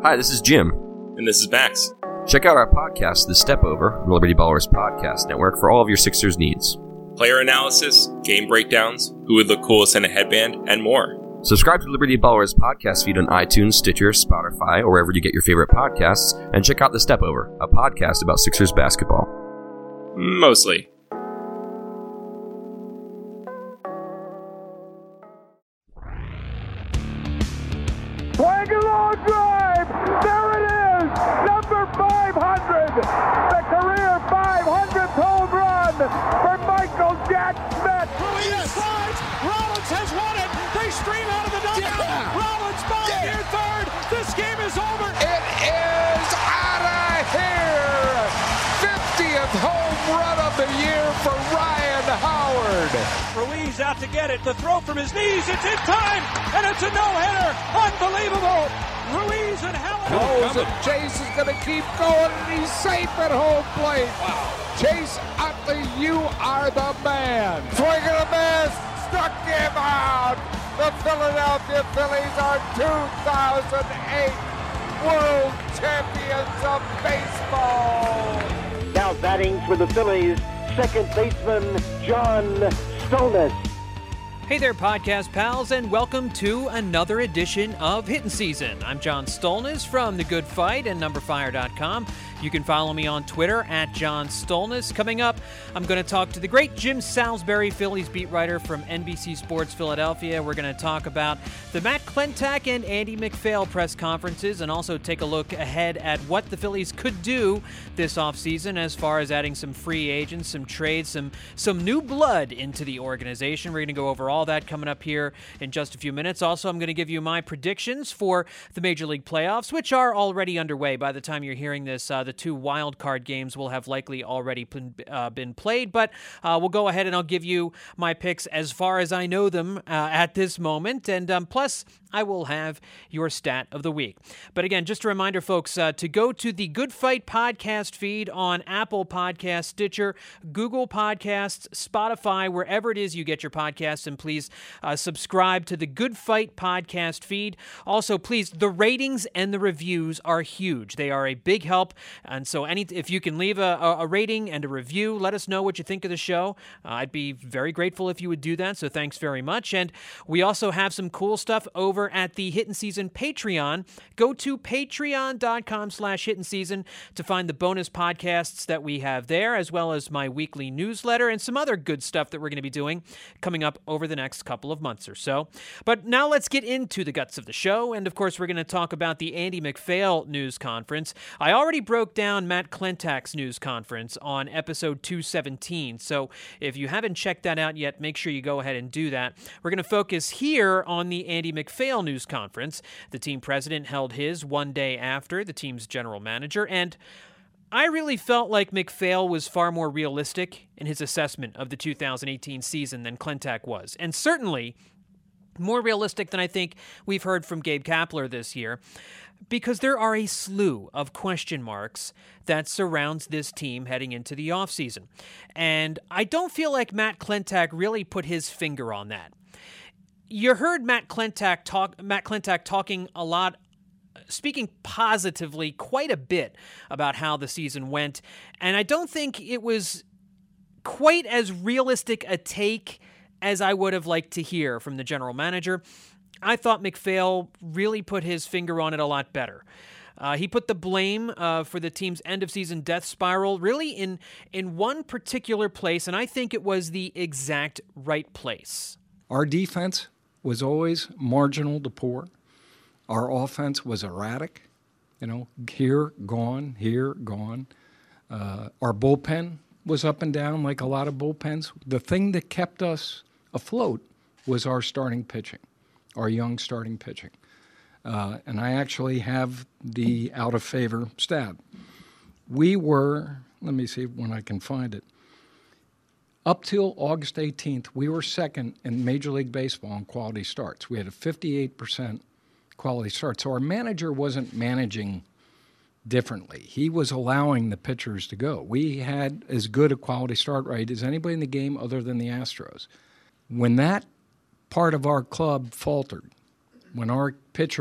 Hi, this is Jim. And this is Max. Check out our podcast, The Step Over, the Liberty Ballers Podcast Network, for all of your Sixers needs. Player analysis, game breakdowns, who would look coolest in a headband, and more. Subscribe to Liberty Ballers podcast feed on iTunes, Stitcher, Spotify, or wherever you get your favorite podcasts, and check out The Step Over, a podcast about Sixers basketball. Mostly. Swing a long drive! There it is! Number 500! The career 500th home run for Michael Jack Smith! Ruiz slides! Rollins has won it! They stream out of the dugout! Yeah. Rollins bombs near third! This game is over! It is out of here! 50th home run of the year for Ryan Howard! Ruiz out to get it. The throw from his knees. It's in time! And it's a no-hitter! Unbelievable! Ruiz and Howard. Knows that Chase is going to keep going, and he's safe at home plate. Wow. Chase Utley, you are the man. Swing and a miss. Struck him out. The Philadelphia Phillies are 2008 World Champions of Baseball. Now batting for the Phillies, second baseman John Stolnis. Hey there, podcast pals, and welcome to another edition of Hittin' Season. I'm John Stolnis from The Good Fight and NumberFire.com. You can follow me on Twitter at John Stolnis. Coming up, I'm going to talk to the great Jim Salisbury, Phillies beat writer from NBC Sports Philadelphia. We're going to talk about the Matt Klentak and Andy MacPhail press conferences and also take a look ahead at what the Phillies could do this offseason as far as adding some free agents, some trades, some new blood into the organization. We're going to go over all that coming up here in just a few minutes. Also, I'm going to give you my predictions for the Major League playoffs, which are already underway. By the time you're hearing this, the two wild card games will have likely already been played, but we'll go ahead and I'll give you my picks as far as I know them at this moment, and plus I will have your stat of the week. But again, just a reminder, folks, to go to the Good Fight podcast feed on Apple Podcasts, Stitcher, Google Podcasts, Spotify, wherever it is you get your podcasts, and please subscribe to the Good Fight podcast feed. Also, please, the ratings and the reviews are huge. They are a big help, and so if you can leave a rating and a review, let us know what you think of the show. I'd be very grateful if you would do that, so thanks very much. And we also have some cool stuff over at the Hittin' Season Patreon. Go to patreon.com/Hittin' Season to find the bonus podcasts that we have there, as well as my weekly newsletter and some other good stuff that we're going to be doing coming up over the next couple of months or so. But now let's get into the guts of the show, and of course we're going to talk about the Andy MacPhail news conference. I already broke down Matt Klentak's news conference on episode 217, so if you haven't checked that out yet, make sure you go ahead and do that. We're going to focus here on the Andy MacPhail news conference. The team president held his one day after the team's general manager, and I really felt like MacPhail was far more realistic in his assessment of the 2018 season than Klentak was, and certainly more realistic than I think we've heard from Gabe Kapler this year, because there are a slew of question marks that surrounds this team heading into the offseason. And I don't feel like Matt Klentak really put his finger on that. You heard Matt Klentak talking a lot, speaking positively quite a bit about how the season went, and I don't think it was quite as realistic a take as I would have liked to hear from the general manager. I thought MacPhail really put his finger on it a lot better. He put the blame for the team's end-of-season death spiral really in one particular place, and I think it was the exact right place. Our defense was always marginal to poor. Our offense was erratic, here, gone, here, gone. Our bullpen was up and down like a lot of bullpens. The thing that kept us afloat was our starting pitching, our young starting pitching. And I actually have the out-of-favor stat. We were, let me see when I can find it, up till August 18th, we were second in Major League Baseball in quality starts. We had a 58% quality start. So our manager wasn't managing differently. He was allowing the pitchers to go. We had as good a quality start rate as anybody in the game other than the Astros. When that part of our club faltered, when our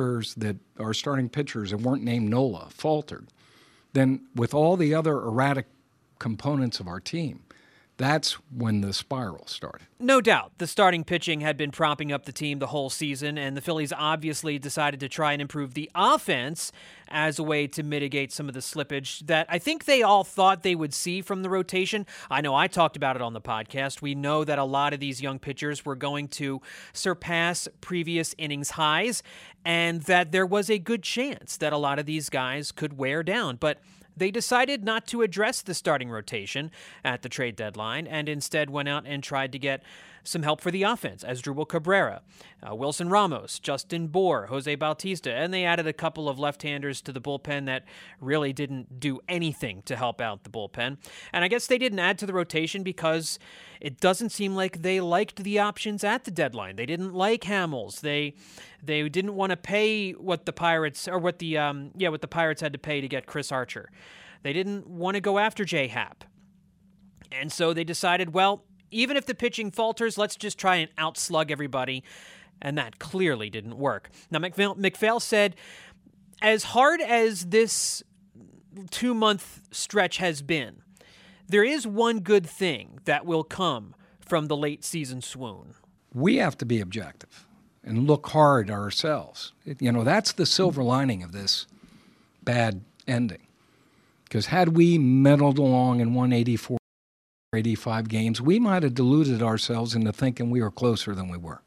starting pitchers that weren't named Nola faltered, then with all the other erratic components of our team, that's when the spiral started. No doubt, the starting pitching had been propping up the team the whole season, and the Phillies obviously decided to try and improve the offense as a way to mitigate some of the slippage that I think they all thought they would see from the rotation. I know I talked about it on the podcast. We know that a lot of these young pitchers were going to surpass previous innings highs, and that there was a good chance that a lot of these guys could wear down. But they decided not to address the starting rotation at the trade deadline and instead went out and tried to get some help for the offense, Asdrubal Cabrera, Wilson Ramos, Justin Bour, Jose Bautista, and they added a couple of left-handers to the bullpen that really didn't do anything to help out the bullpen. And I guess they didn't add to the rotation because it doesn't seem like they liked the options at the deadline. They didn't like Hamels. They didn't want to pay what the Pirates what the Pirates had to pay to get Chris Archer. They didn't want to go after J. Happ. And so they decided, well, even if the pitching falters, let's just try and outslug everybody. And that clearly didn't work. Now, MacPhail said, as hard as this 2-month stretch has been, there is one good thing that will come from the late season swoon. We have to be objective and look hard at ourselves. That's the silver lining of this bad ending. Because had we meddled along and won 84, 85 games, we might have deluded ourselves into thinking we were closer than we were.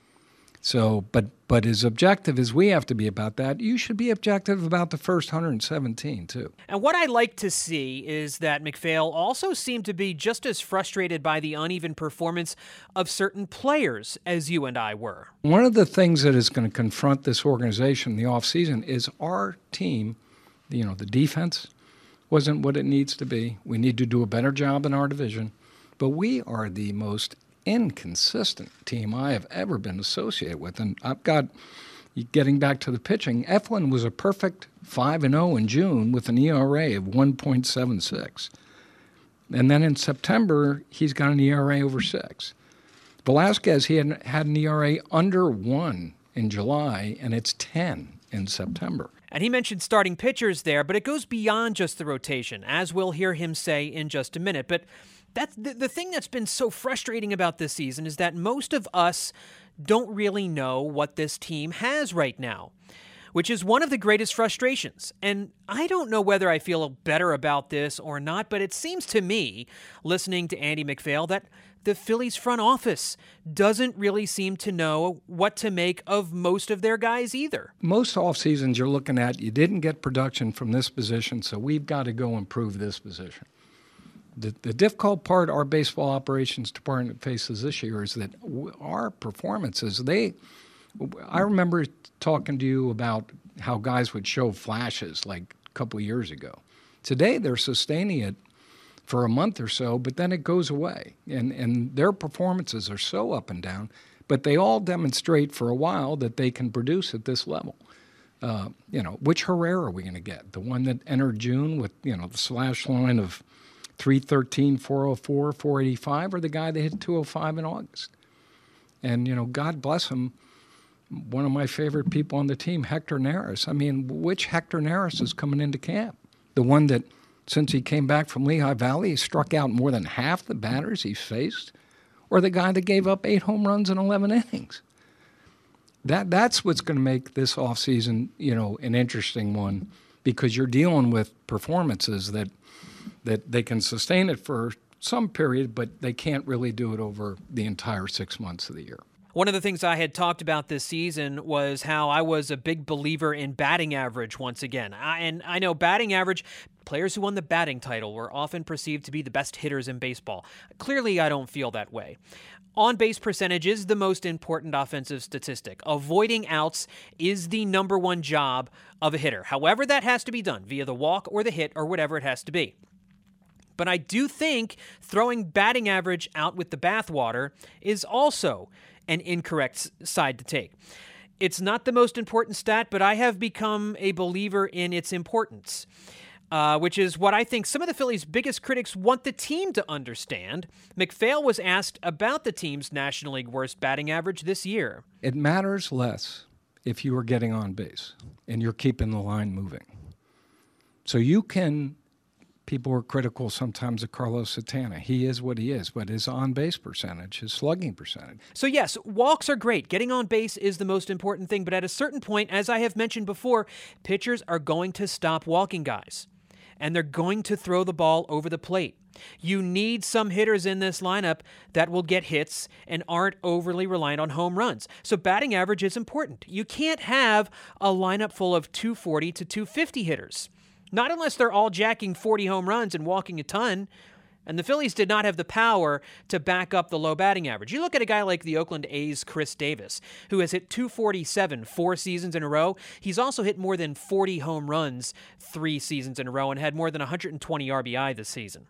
So, but as objective as we have to be about that, you should be objective about the first 117 too. And what I like to see is that MacPhail also seemed to be just as frustrated by the uneven performance of certain players as you and I were. One of the things that is going to confront this organization in the offseason is our team, the defense wasn't what it needs to be. We need to do a better job in our division. But we are the most inconsistent team I have ever been associated with. And I've got, getting back to the pitching, Eflin was a perfect 5-0 in June with an ERA of 1.76. And then in September, he's got an ERA over 6. Velasquez, he had an ERA under 1 in July, and it's 10 in September. And he mentioned starting pitchers there, but it goes beyond just the rotation, as we'll hear him say in just a minute. But that's the thing that's been so frustrating about this season is that most of us don't really know what this team has right now, which is one of the greatest frustrations. And I don't know whether I feel better about this or not, but it seems to me, listening to Andy MacPhail, that the Phillies front office doesn't really seem to know what to make of most of their guys either. Most off seasons you're looking at, you didn't get production from this position, so we've got to go improve this position. The difficult part our baseball operations department faces this year is that our performances, I remember talking to you about how guys would show flashes like a couple of years ago. Today they're sustaining it for a month or so, but then it goes away. And their performances are so up and down, but they all demonstrate for a while that they can produce at this level. Which Herrera are we going to get? The one that entered June with, the slash line of 313, 404, 485, or the guy that hit 205 in August? And, God bless him, one of my favorite people on the team, Hector Neris. I mean, which Hector Neris is coming into camp? The one that, since he came back from Lehigh Valley, he struck out more than half the batters he's faced? Or the guy that gave up 8 home runs in 11 innings? That's what's going to make this offseason, an interesting one, because you're dealing with performances that they can sustain it for some period, but they can't really do it over the entire 6 months of the year. One of the things I had talked about this season was how I was a big believer in batting average once again. And I know batting average, players who won the batting title were often perceived to be the best hitters in baseball. Clearly, I don't feel that way. On-base percentage is the most important offensive statistic. Avoiding outs is the number one job of a hitter. However that has to be done, via the walk or the hit or whatever it has to be. But I do think throwing batting average out with the bathwater is also an incorrect side to take. It's not the most important stat, but I have become a believer in its importance, which is what I think some of the Phillies' biggest critics want the team to understand. MacPhail was asked about the team's National League worst batting average this year. It matters less if you are getting on base and you're keeping the line moving. So people are critical sometimes of Carlos Santana. He is what he is, but his on-base percentage, his slugging percentage. So yes, walks are great. Getting on base is the most important thing, but at a certain point, as I have mentioned before, pitchers are going to stop walking guys, and they're going to throw the ball over the plate. You need some hitters in this lineup that will get hits and aren't overly reliant on home runs. So batting average is important. You can't have a lineup full of 240 to 250 hitters. Not unless they're all jacking 40 home runs and walking a ton. And the Phillies did not have the power to back up the low batting average. You look at a guy like the Oakland A's Chris Davis, who has hit 247 4 seasons in a row. He's also hit more than 40 home runs 3 seasons in a row and had more than 120 RBI this season.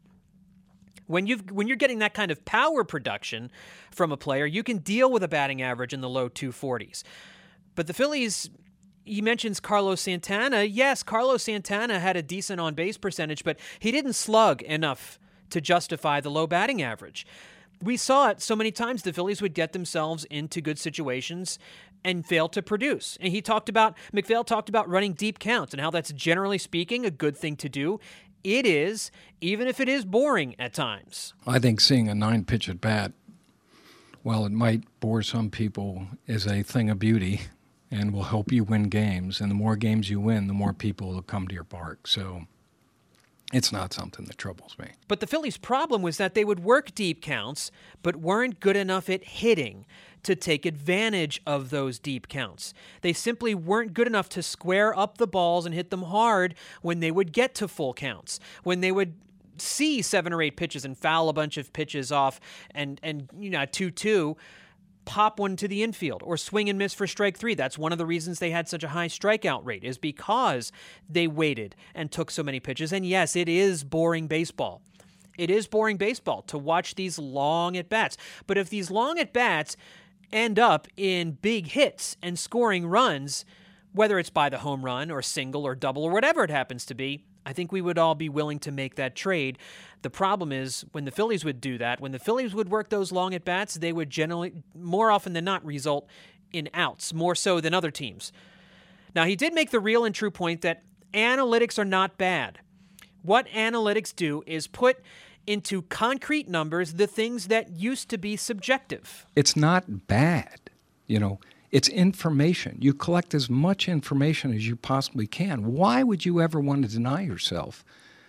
When you're getting that kind of power production from a player, you can deal with a batting average in the low 240s. But the Phillies... He mentions Carlos Santana. Yes, Carlos Santana had a decent on-base percentage, but he didn't slug enough to justify the low batting average. We saw it so many times. The Phillies would get themselves into good situations and fail to produce. And McPhail talked about running deep counts and how that's, generally speaking, a good thing to do. It is, even if it is boring at times. I think seeing a 9-pitch at bat, while it might bore some people, is a thing of beauty and will help you win games. And the more games you win, the more people will come to your park. So it's not something that troubles me. But the Phillies' problem was that they would work deep counts, but weren't good enough at hitting to take advantage of those deep counts. They simply weren't good enough to square up the balls and hit them hard when they would get to full counts, when they would see 7 or 8 pitches and foul a bunch of pitches off and 2-2, pop one to the infield or swing and miss for strike 3. That's one of the reasons they had such a high strikeout rate, is because they waited and took so many pitches. And yes, it is boring baseball. It is boring baseball to watch these long at-bats. But if these long at-bats end up in big hits and scoring runs, whether it's by the home run or single or double or whatever it happens to be, I think we would all be willing to make that trade. The problem is when the Phillies would do that, when the Phillies would work those long at-bats, they would generally, more often than not, result in outs, more so than other teams. Now, he did make the real and true point that analytics are not bad. What analytics do is put into concrete numbers the things that used to be subjective. It's not bad, It's information. You collect as much information as you possibly can. Why would you ever want to deny yourself?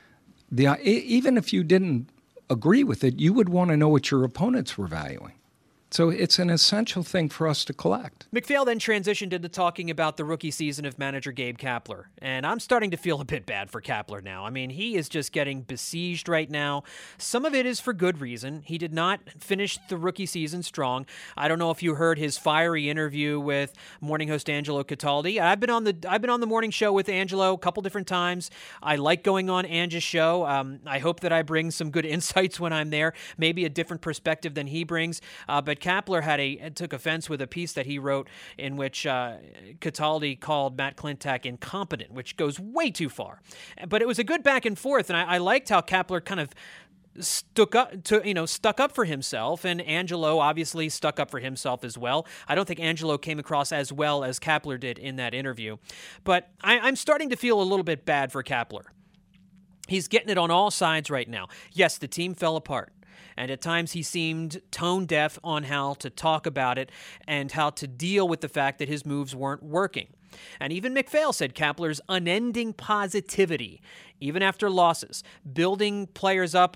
Even if you didn't agree with it, you would want to know what your opponents were valuing. So it's an essential thing for us to collect. McPhail then transitioned into talking about the rookie season of manager Gabe Kapler. And I'm starting to feel a bit bad for Kapler now. I mean, he is just getting besieged right now. Some of it is for good reason. He did not finish the rookie season strong. I don't know if you heard his fiery interview with morning host Angelo Cataldi. I've been on the morning show with Angelo a couple different times. I like going on Ange's show. I hope that I bring some good insights when I'm there, maybe a different perspective than he brings. But Kapler took offense with a piece that he wrote in which Cataldi called Matt Klentak incompetent, which goes way too far. But it was a good back and forth, and I liked how Kapler kind of stuck up for himself, and Angelo obviously stuck up for himself as well. I don't think Angelo came across as well as Kapler did in that interview, but I'm starting to feel a little bit bad for Kapler. He's getting it on all sides right now. Yes, the team fell apart. And at times he seemed tone deaf on how to talk about it and how to deal with the fact that his moves weren't working. And even McPhail said Kapler's unending positivity, even after losses, building players up,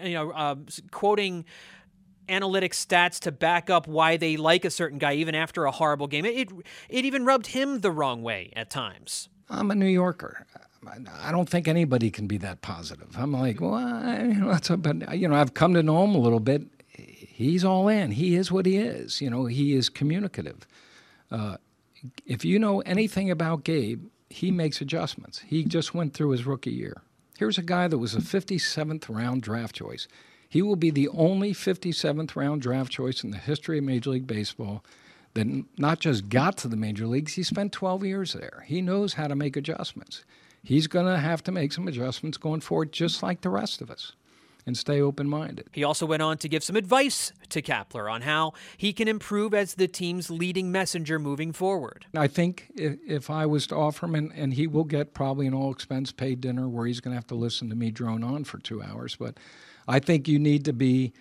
quoting analytics stats to back up why they like a certain guy even after a horrible game. It even rubbed him the wrong way at times. I'm a New Yorker. I don't think anybody can be that positive. I'm like, well, I've come to know him a little bit. He's all in. He is what he is. He is communicative. If you know anything about Gabe, he makes adjustments. He just went through his rookie year. Here's a guy that was a 57th round draft choice. He will be the only 57th round draft choice in the history of Major League Baseball that not just got to the major leagues, he spent 12 years there. He knows how to make adjustments. He's going to have to make some adjustments going forward, just like the rest of us. and stay open-minded. He also went on to give some advice to Kapler on how he can improve as the team's leading messenger moving forward. I think if I was to offer him, and he will get probably an all-expense-paid dinner where he's going to have to listen to me drone on for 2 hours, but I think you need to be,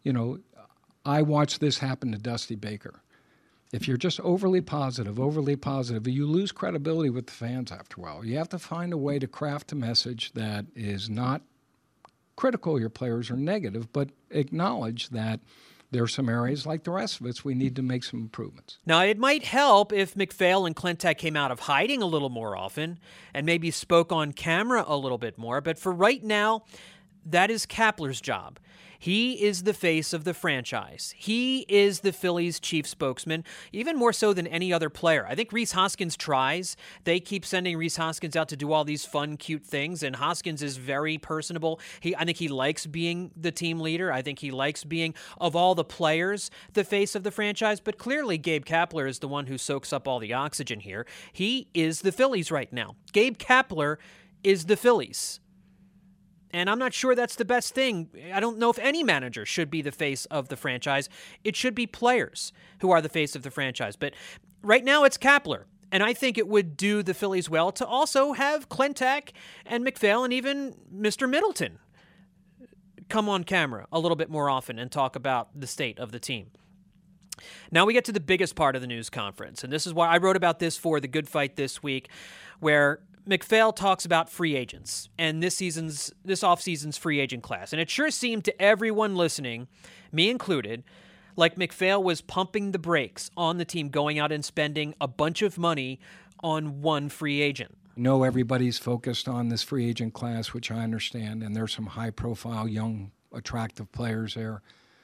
I watched this happen to Dusty Baker. If you're just overly positive, you lose credibility with the fans after a while. You have to find a way to craft a message that is not critical of your players or negative, but acknowledge that there are some areas, like the rest of us, we need to make some improvements. Now, it might help if MacPhail and Klentak came out of hiding a little more often and maybe spoke on camera a little bit more, but for right now, that is Kapler's job. He is the face of the franchise. He is the Phillies' chief spokesman, even more so than any other player. I think Rhys Hoskins tries. They keep sending Rhys Hoskins out to do all these fun, cute things, and Hoskins is very personable. I think he likes being the team leader. I think he likes being, of all the players, the face of the franchise. But clearly, Gabe Kapler is the one who soaks up all the oxygen here. He is the Phillies right now. Gabe Kapler is the Phillies. And I'm not sure that's the best thing. I don't know if any manager should be the face of the franchise. It should be players who are the face of the franchise. But right now it's Kapler. And I think it would do the Phillies well to also have Klentak and MacPhail and even Mr. Middleton come on camera a little bit more often and talk about the state of the team. Now we get to the biggest part of the news conference. And this is why I wrote about this for The Good Fight this week, where MacPhail talks about free agents and this offseason's free agent class. And it sure seemed to everyone listening, me included, like MacPhail was pumping the brakes on the team going out and spending a bunch of money on one free agent. I know everybody's focused on this free agent class, which I understand, and there's some high-profile, young, attractive players there.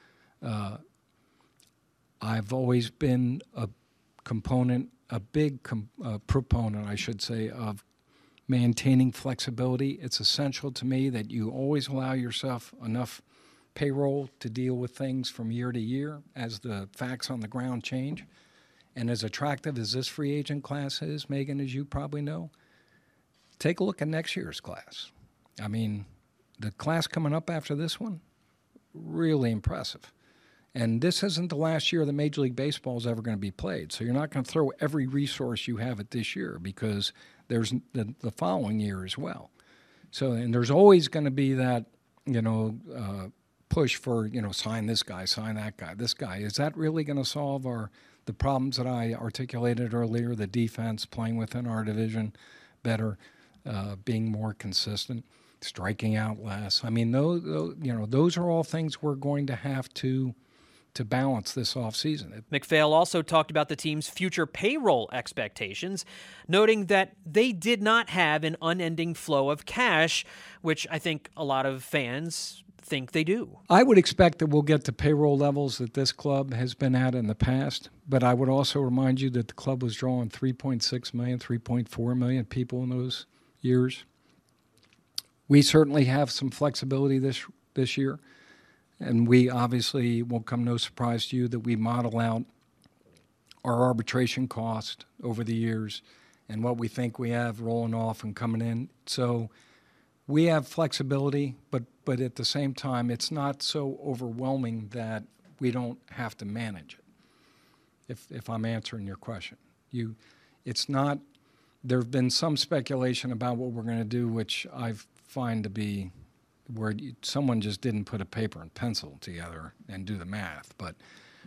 I've always been a big proponent, I should say, of maintaining flexibility. It's essential to me that you always allow yourself enough payroll to deal with things from year to year as the facts on the ground change. And as attractive as this free agent class is, Megan, as you probably know, take a look at next year's class. I mean, the class coming up after this one, really impressive. And this isn't the last year that Major League Baseball is ever going to be played. So you're not going to throw every resource you have at this year because there's the following year as well. So, and there's always going to be that, push for, sign this guy, sign that guy, this guy. Is that really going to solve the problems that I articulated earlier, the defense, playing within our division better, being more consistent, striking out less? I mean, those are all things we're going to have to balance this offseason. MacPhail also talked about the team's future payroll expectations, noting that they did not have an unending flow of cash, which I think a lot of fans think they do. I would expect that we'll get to payroll levels that this club has been at in the past, but I would also remind you that the club was drawing 3.6 million, 3.4 million people in those years. We certainly have some flexibility this year. And we obviously won't come no surprise to you that we model out our arbitration cost over the years and what we think we have rolling off and coming in. So we have flexibility, but at the same time, it's not so overwhelming that we don't have to manage it, if I'm answering your question. It's not, there have been some speculation about what we're going to do, which I find to be where someone just didn't put a paper and pencil together and do the math. But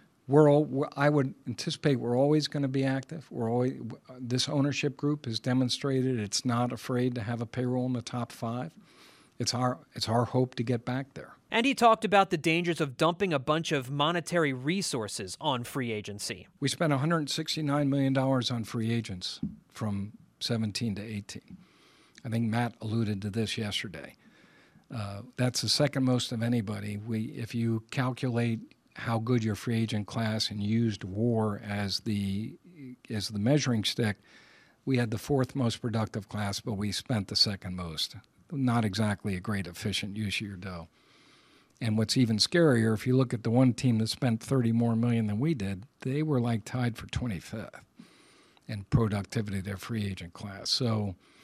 I would anticipate we're always going to be active. This ownership group has demonstrated it's not afraid to have a payroll in the top 5. It's our hope to get back there. And he talked about the dangers of dumping a bunch of monetary resources on free agency. We spent $169 million on free agents from 17 to 18. I think Matt alluded to this yesterday. That's the second most of anybody. If you calculate how good your free agent class and used WAR as the measuring stick, we had the fourth most productive class, but we spent the second most. Not exactly a great efficient use of your dough. And what's even scarier, if you look at the one team that spent $30 more million than we did, they were like tied for 25th in productivity of their free agent class. So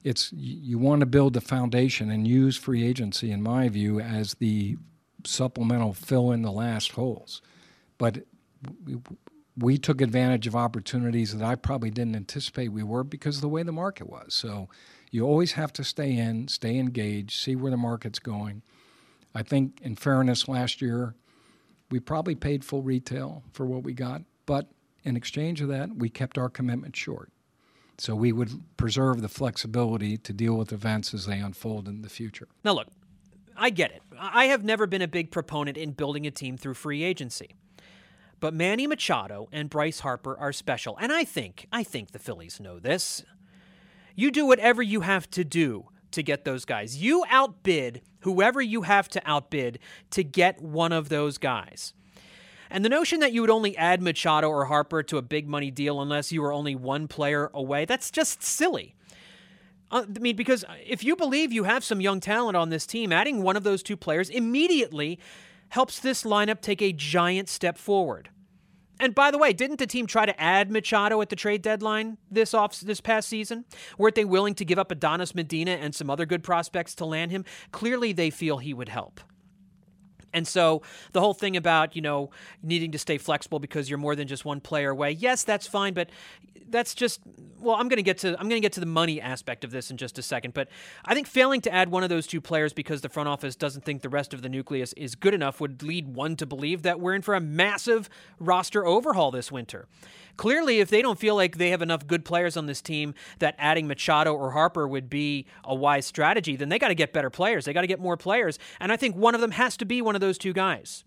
you want to build the foundation and use free agency, in my view, as the supplemental fill in the last holes. But we took advantage of opportunities that I probably didn't anticipate we were because of the way the market was. So you always have to stay engaged, see where the market's going. I think, in fairness, last year we probably paid full retail for what we got, but in exchange of that, we kept our commitment short. So we would preserve the flexibility to deal with events as they unfold in the future. Now look, I get it. I have never been a big proponent in building a team through free agency. But Manny Machado and Bryce Harper are special, and I think the Phillies know this. You do whatever you have to do to get those guys. You outbid whoever you have to outbid to get one of those guys. And the notion that you would only add Machado or Harper to a big money deal unless you were only one player away, that's just silly. I mean, because if you believe you have some young talent on this team, adding one of those two players immediately helps this lineup take a giant step forward. And by the way, didn't the team try to add Machado at the trade deadline this past season? Weren't they willing to give up Adonis Medina and some other good prospects to land him? Clearly they feel he would help. And so the whole thing about, needing to stay flexible because you're more than just one player away, yes, that's fine, but that's just, well, I'm going to get to the money aspect of this in just a second, but I think failing to add one of those two players because the front office doesn't think the rest of the nucleus is good enough would lead one to believe that we're in for a massive roster overhaul this winter. Clearly, if they don't feel like they have enough good players on this team that adding Machado or Harper would be a wise strategy, then they got to get better players. They got to get more players, and I think one of them has to be one of those two guys.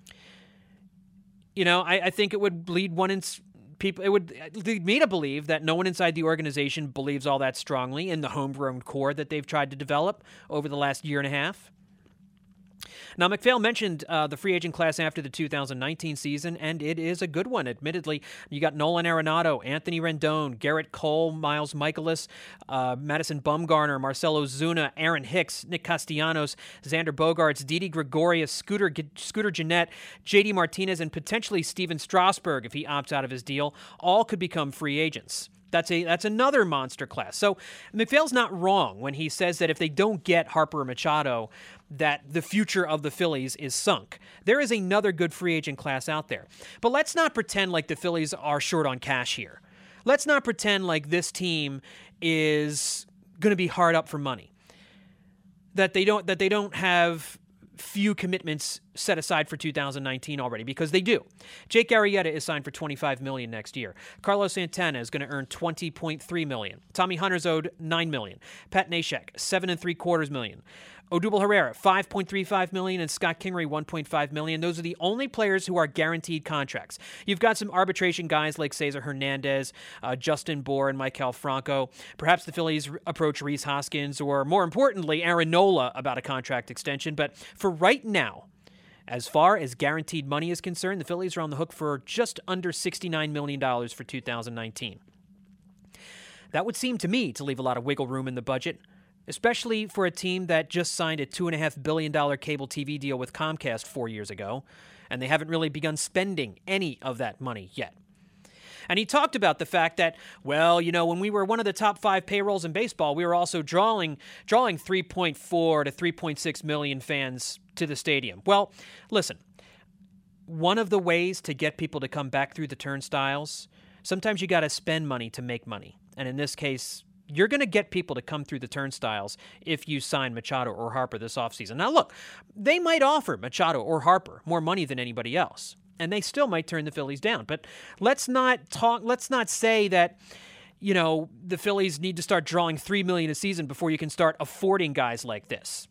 I think it would lead it would lead me to believe that no one inside the organization believes all that strongly in the homegrown core that they've tried to develop over the last year and a half. Now, McPhail mentioned the free agent class after the 2019 season, and it is a good one, admittedly. You got Nolan Arenado, Anthony Rendon, Garrett Cole, Miles Michaelis, Madison Bumgarner, Marcell Ozuna, Aaron Hicks, Nick Castellanos, Xander Bogaerts, Didi Gregorius, Scooter Gennett, J.D. Martinez, and potentially Steven Strasburg, if he opts out of his deal, all could become free agents. That's another monster class. So McPhail's not wrong when he says that if they don't get Harper or Machado, that the future of the Phillies is sunk. There is another good free agent class out there. But let's not pretend like the Phillies are short on cash here. Let's not pretend like this team is going to be hard up for money. That they don't have few commitments set aside for 2019 already, because they do. Jake Arrieta is signed for $25 million next year. Carlos Santana is going to earn $20.3 million. Tommy Hunter's owed $9 million. Pat Neshek, $7.75 million. Odubel Herrera, $5.35 million, and Scott Kingery, $1.5 million. Those are the only players who are guaranteed contracts. You've got some arbitration guys like Cesar Hernandez, Justin Bour, and Maikel Franco. Perhaps the Phillies approach Rhys Hoskins, or more importantly, Aaron Nola about a contract extension. But for right now, as far as guaranteed money is concerned, the Phillies are on the hook for just under $69 million for 2019. That would seem to me to leave a lot of wiggle room in the budget, especially for a team that just signed a $2.5 billion cable TV deal with Comcast 4 years ago, and they haven't really begun spending any of that money yet. And he talked about the fact that, well, when we were one of the top 5 payrolls in baseball, we were also drawing 3.4 to 3.6 million fans to the stadium. Well, listen, one of the ways to get people to come back through the turnstiles, sometimes you got to spend money to make money. And in this case, you're going to get people to come through the turnstiles if you sign Machado or Harper this offseason. Now, look, they might offer Machado or Harper more money than anybody else, and they still might turn the Phillies down. But let's not say that, the Phillies need to start drawing $3 million a season before you can start affording guys like this.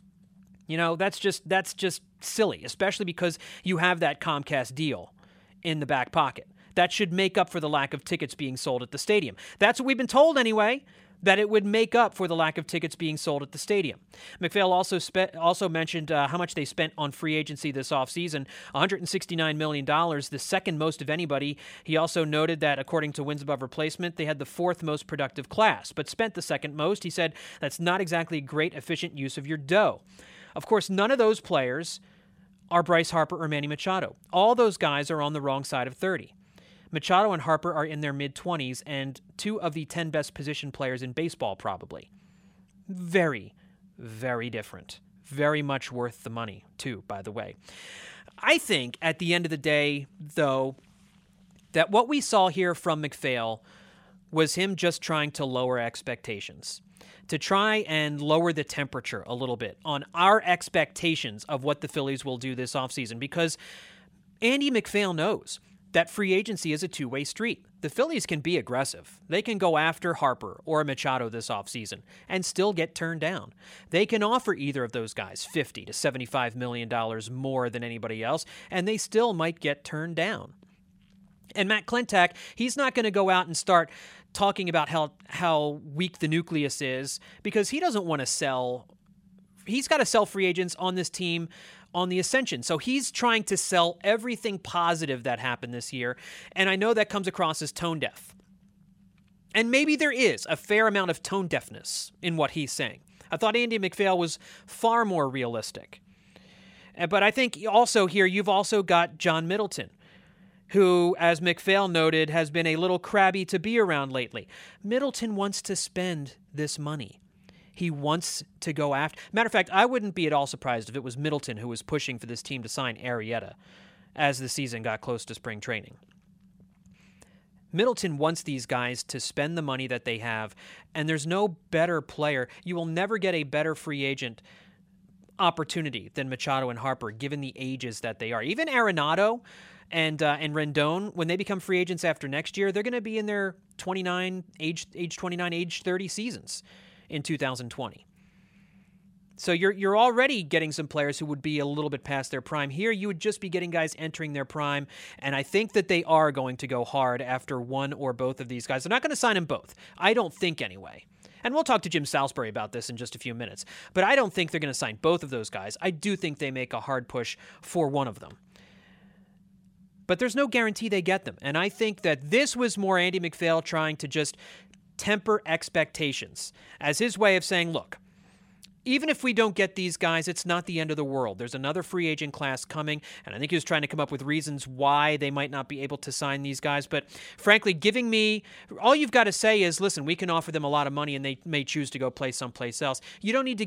That's just silly, especially because you have that Comcast deal in the back pocket. That should make up for the lack of tickets being sold at the stadium. That's what we've been told anyway, that it would make up for the lack of tickets being sold at the stadium. McPhail also mentioned how much they spent on free agency this offseason, $169 million, the second most of anybody. He also noted that according to wins above replacement, they had the 4th most productive class, but spent the second most. He said that's not exactly a great, efficient use of your dough. Of course, none of those players are Bryce Harper or Manny Machado. All those guys are on the wrong side of 30. Machado and Harper are in their mid-20s and 2 of the 10 best position players in baseball, probably. Very, very different. Very much worth the money, too, by the way. I think at the end of the day, though, that what we saw here from MacPhail was him just trying to lower expectations, to try and lower the temperature a little bit on our expectations of what the Phillies will do this offseason, because Andy MacPhail knows that free agency is a two-way street. The Phillies can be aggressive. They can go after Harper or Machado this offseason and still get turned down. They can offer either of those guys $50 to $75 million more than anybody else, and they still might get turned down. And Matt Klentak, he's not going to go out and start talking about how weak the nucleus is, because he doesn't want to sell. He's got to sell free agents on this team on the ascension. So he's trying to sell everything positive that happened this year, and I know that comes across as tone deaf. And maybe there is a fair amount of tone deafness in what he's saying. I thought Andy MacPhail was far more realistic. But I think also here you've also got John Middleton, who, as MacPhail noted, has been a little crabby to be around lately. Middleton wants to spend this money. He wants to go after. Matter of fact, I wouldn't be at all surprised if it was Middleton who was pushing for this team to sign Arrieta as the season got close to spring training. Middleton wants these guys to spend the money that they have, and there's no better player. You will never get a better free agent opportunity than Machado and Harper, given the ages that they are. Even Arenado and Rendon, when they become free agents after next year, they're going to be in their age 29, age 30 seasons in 2020. So you're already getting some players who would be a little bit past their prime. Here you would just be getting guys entering their prime, and I think that they are going to go hard after one or both of these guys. They're not going to sign them both. I don't think anyway. And we'll talk to Jim Salisbury about this in just a few minutes. But I don't think they're going to sign both of those guys. I do think they make a hard push for one of them. But there's no guarantee they get them. And I think that this was more Andy MacPhail trying to just temper expectations as his way of saying, look, even if we don't get these guys, it's not the end of the world. There's another free agent class coming, and I think he was trying to come up with reasons why they might not be able to sign these guys. But frankly, giving me, all you've got to say is, listen, we can offer them a lot of money and they may choose to go play someplace else. You don't need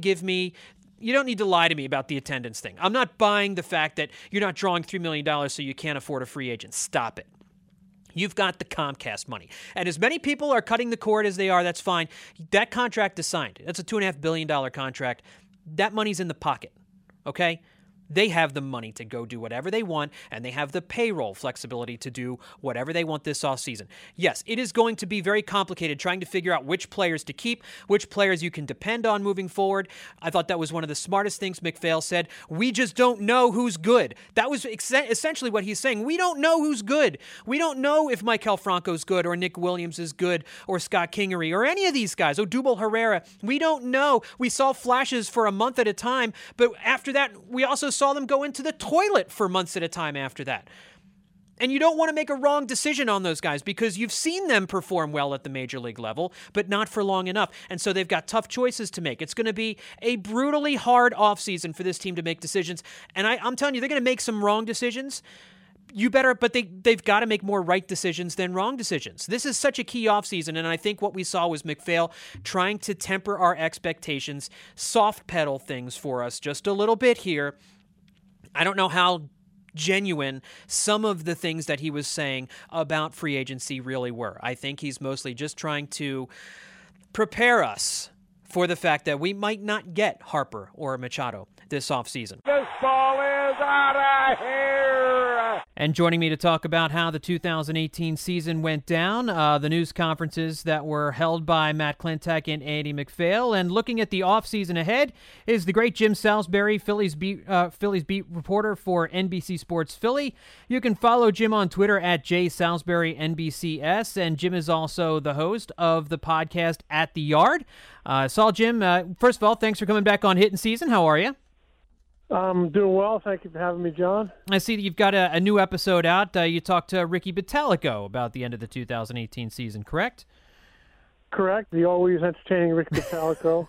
to lie to me about the attendance thing. I'm not buying the fact that you're not drawing $3 million so you can't afford a free agent. Stop it. You've got the Comcast money. And as many people are cutting the cord as they are, that's fine. That contract is signed. That's a $2.5 billion contract. That money's in the pocket, okay? They have the money to go do whatever they want, and they have the payroll flexibility to do whatever they want this offseason. Yes, it is going to be very complicated trying to figure out which players to keep, which players you can depend on moving forward. I thought that was one of the smartest things MacPhail said. We just don't know who's good. That was essentially what he's saying. We don't know who's good. We don't know if Maikel Franco's good or Nick Williams is good or Scott Kingery or any of these guys, Odubel Herrera. We don't know. We saw flashes for a month at a time, but after that, we also saw them go into the toilet for months at a time after that. And you don't want to make a wrong decision on those guys because you've seen them perform well at the major league level, but not for long enough. And so they've got tough choices to make. It's going to be a brutally hard offseason for this team to make decisions. And I'm telling you, they're going to make some wrong decisions. But they've got to make more right decisions than wrong decisions. This is such a key offseason, and I think what we saw was MacPhail trying to temper our expectations, soft pedal things for us just a little bit here. I don't know how genuine some of the things that he was saying about free agency really were. I think he's mostly just trying to prepare us for the fact that we might not get Harper or Machado this offseason. This ball is out of here! And joining me to talk about how the 2018 season went down, the news conferences that were held by Matt Klentak and Andy MacPhail, and looking at the offseason ahead is the great Jim Salisbury, Phillies beat reporter for NBC Sports Philly. You can follow Jim on Twitter at JSalisburyNBCS, and Jim is also the host of the podcast At the Yard. Jim, first of all, thanks for coming back on Hittin' Season. How are you? I'm doing well. Thank you for having me, John. I see that you've got a new episode out. You talked to Ricky Bottalico about the end of the 2018 season, correct? Correct. The always entertaining Ricky Bottalico,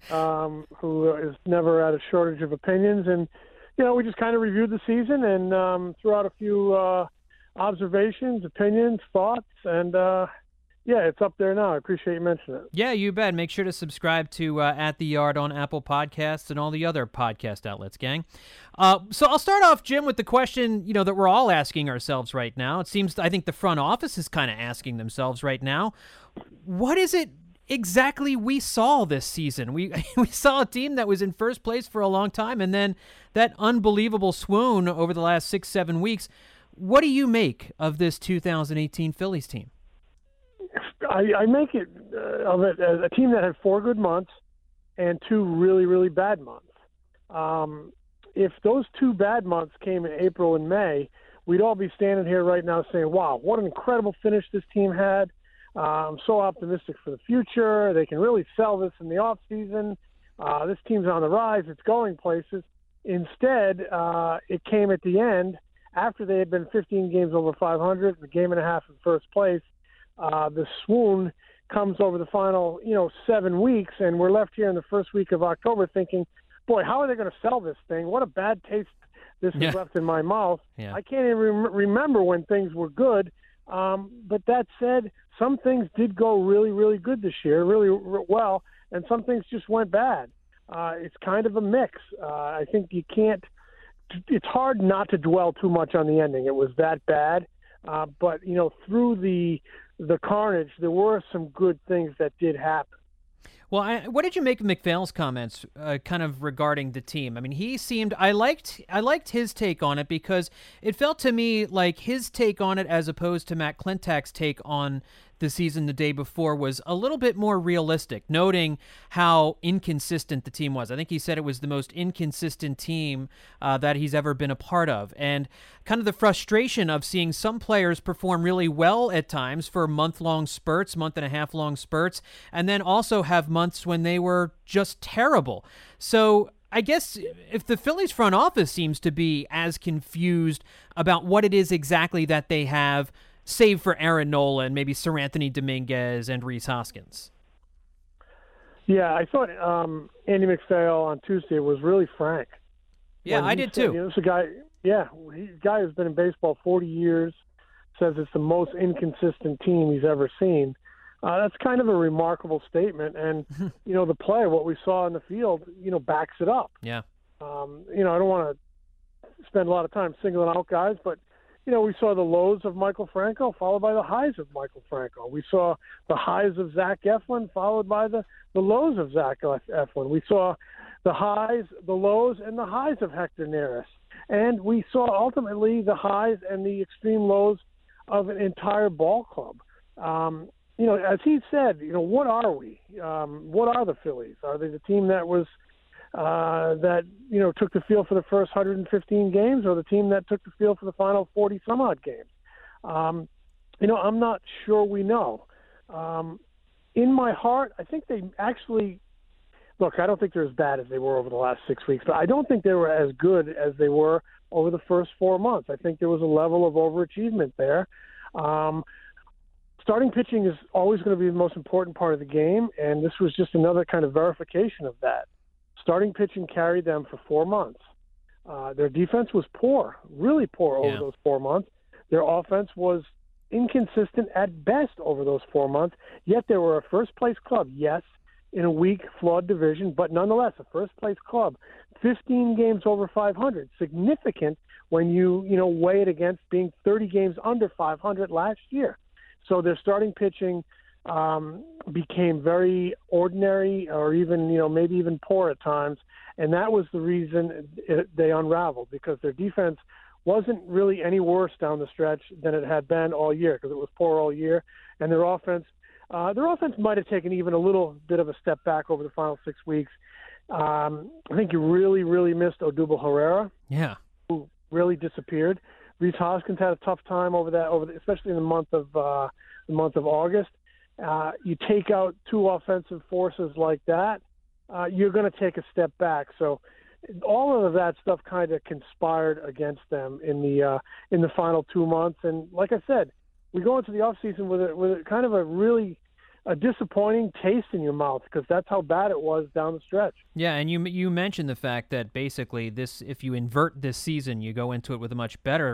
who is never at a shortage of opinions. And, we just kind of reviewed the season and threw out a few observations, opinions, thoughts. And, Yeah, it's up there now. I appreciate you mentioning it. Yeah, you bet. Make sure to subscribe to At the Yard on Apple Podcasts and all the other podcast outlets, gang. So I'll start off, Jim, with the question, that we're all asking ourselves right now. It seems, I think the front office is kind of asking themselves right now, what is it exactly we saw this season? We saw a team that was in first place for a long time, and then that unbelievable swoon over the last 6-7 weeks. What do you make of this 2018 Phillies team? I make it of it as a team that had 4 good months and 2 really, really bad months. If those 2 bad months came in April and May, we'd all be standing here right now saying, wow, what an incredible finish this team had. I'm so optimistic for the future. They can really sell this in the offseason. This team's on the rise. It's going places. Instead, it came at the end after they had been 15 games over 500, a game and a half in first place. The swoon comes over the final, 7 weeks, and we're left here in the first week of October thinking, boy, how are they going to sell this thing? What a bad taste this has left in my mouth. Yeah. I can't even remember when things were good. But that said, some things did go really, really good this year, really well, and some things just went bad. It's kind of a mix. I think it's hard not to dwell too much on the ending. It was that bad. But, through the carnage, there were some good things that did happen. Well, what did you make of McPhail's comments kind of regarding the team? I mean, he seemed – I liked his take on it because it felt to me like his take on it as opposed to Matt Klentak's take on the season the day before was a little bit more realistic, noting how inconsistent the team was. I think he said it was the most inconsistent team that he's ever been a part of. And kind of the frustration of seeing some players perform really well at times for month-long spurts, month-and-a-half-long spurts, and then also have months when they were just terrible. So I guess if the Phillies front office seems to be as confused about what it is exactly that they have, save for Aaron Nola and maybe Sir Anthony Dominguez and Rhys Hoskins. Yeah, I thought Andy McPhail on Tuesday was really frank. Yeah, I did too. This is a guy, he's a guy who's been in baseball 40 years, says it's the most inconsistent team he's ever seen. That's kind of a remarkable statement. And, the play, what we saw in the field, backs it up. Yeah. I don't want to spend a lot of time singling out guys, but we saw the lows of Michael Franco followed by the highs of Michael Franco. We saw the highs of Zach Eflin followed by the lows of Zach Eflin. We saw the highs, the lows, and the highs of Hector Neris. And we saw ultimately the highs and the extreme lows of an entire ball club. As he said, what are we? What are the Phillies? Are they the team that was took the field for the first 115 games, or the team that took the field for the final 40 some odd games? I'm not sure we know. In my heart, I think they actually look. I don't think they're as bad as they were over the last 6 weeks, but I don't think they were as good as they were over the first 4 months. I think there was a level of overachievement there. Starting pitching is always going to be the most important part of the game, and this was just another kind of verification of that. Starting pitching carried them for 4 months. Their defense was poor, really poor over those 4 months. Their offense was inconsistent at best over those 4 months, yet they were a first-place club, yes, in a weak, flawed division, but nonetheless a first-place club. 15 games over 500, significant when you weigh it against being 30 games under 500 last year. So their starting pitching became very ordinary, or even maybe even poor at times, and that was the reason they unraveled, because their defense wasn't really any worse down the stretch than it had been all year, because it was poor all year, and their offense might have taken even a little bit of a step back over the final 6 weeks. I think you really, really missed Odubel Herrera, who really disappeared. Rhys Hoskins had a tough time especially in the month of August. You take out 2 offensive forces like that, you're going to take a step back. So all of that stuff kind of conspired against them in the final 2 months. And like I said, we go into the offseason with a kind of a disappointing taste in your mouth, because that's how bad it was down the stretch. Yeah, and you mentioned the fact that basically if you invert this season, you go into it with a much better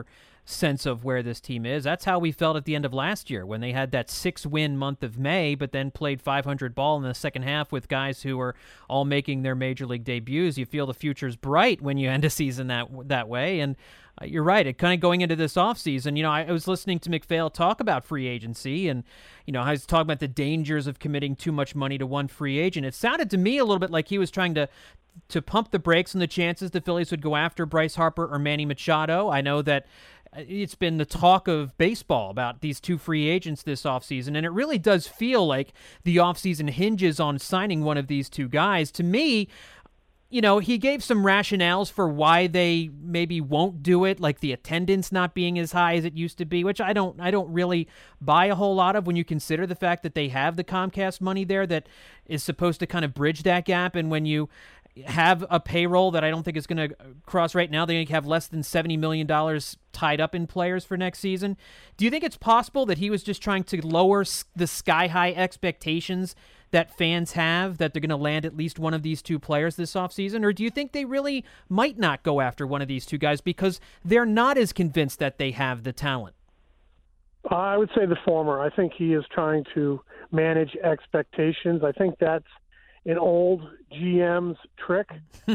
sense of where this team is. That's how we felt at the end of last year when they had that 6-win month of May, but then played 500 ball in the second half with guys who were all making their major league debuts. You feel the future's bright when you end a season that way, and you're right. It kind of going into this offseason, I was listening to McPhail talk about free agency, and I was talking about the dangers of committing too much money to one free agent. It sounded to me a little bit like he was trying to pump the brakes on the chances the Phillies would go after Bryce Harper or Manny Machado. I know that it's been the talk of baseball about these two free agents this offseason, and it really does feel like the offseason hinges on signing one of these two guys. To me, he gave some rationales for why they maybe won't do it, like the attendance not being as high as it used to be, which I don't really buy a whole lot of when you consider the fact that they have the Comcast money there that is supposed to kind of bridge that gap. And when you have a payroll that I don't think is going to cross right now, they have less than $70 million tied up in players for next season. Do you think it's possible that he was just trying to lower the sky-high expectations that fans have that they're going to land at least one of these two players this offseason? Or do you think they really might not go after one of these two guys because they're not as convinced that they have the talent? I would say the former. I think he is trying to manage expectations. I think that's an old GM's trick.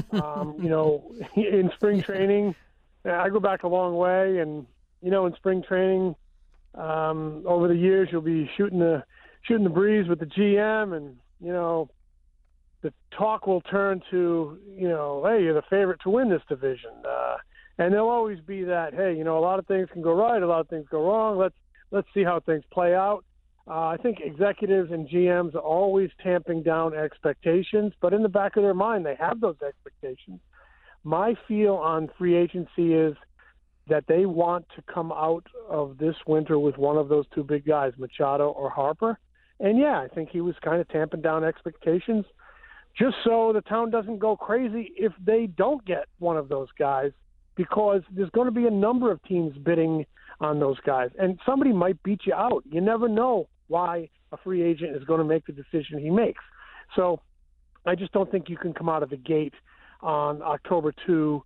In spring training, I go back a long way, and in spring training, over the years, you'll be shooting the breeze with the GM, and the talk will turn to hey, you're the favorite to win this division, and there'll always be that, hey, a lot of things can go right, a lot of things go wrong. Let's see how things play out. I think executives and GMs are always tamping down expectations, but in the back of their mind, they have those expectations. My feel on free agency is that they want to come out of this winter with one of those two big guys, Machado or Harper. And, yeah, I think he was kind of tamping down expectations just so the town doesn't go crazy if they don't get one of those guys, because there's going to be a number of teams bidding on those guys, and somebody might beat you out. You never know why a free agent is going to make the decision he makes. So I just don't think you can come out of the gate on October 2,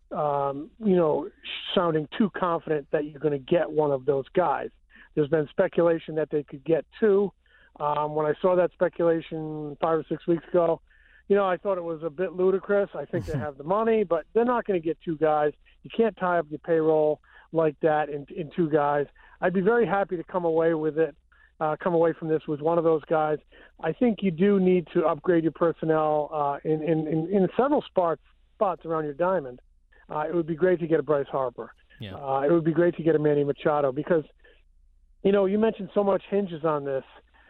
sounding too confident that you're going to get one of those guys. There's been speculation that they could get two. When I saw that speculation 5 or 6 weeks ago, I thought it was a bit ludicrous. I think they have the money, but they're not going to get two guys. You can't tie up your payroll like that in two guys. I'd be very happy to come away from this with one of those guys. I think you do need to upgrade your personnel in several spots around your diamond. It would be great to get a Bryce Harper. Yeah. It would be great to get a Manny Machado because, you mentioned so much hinges on this.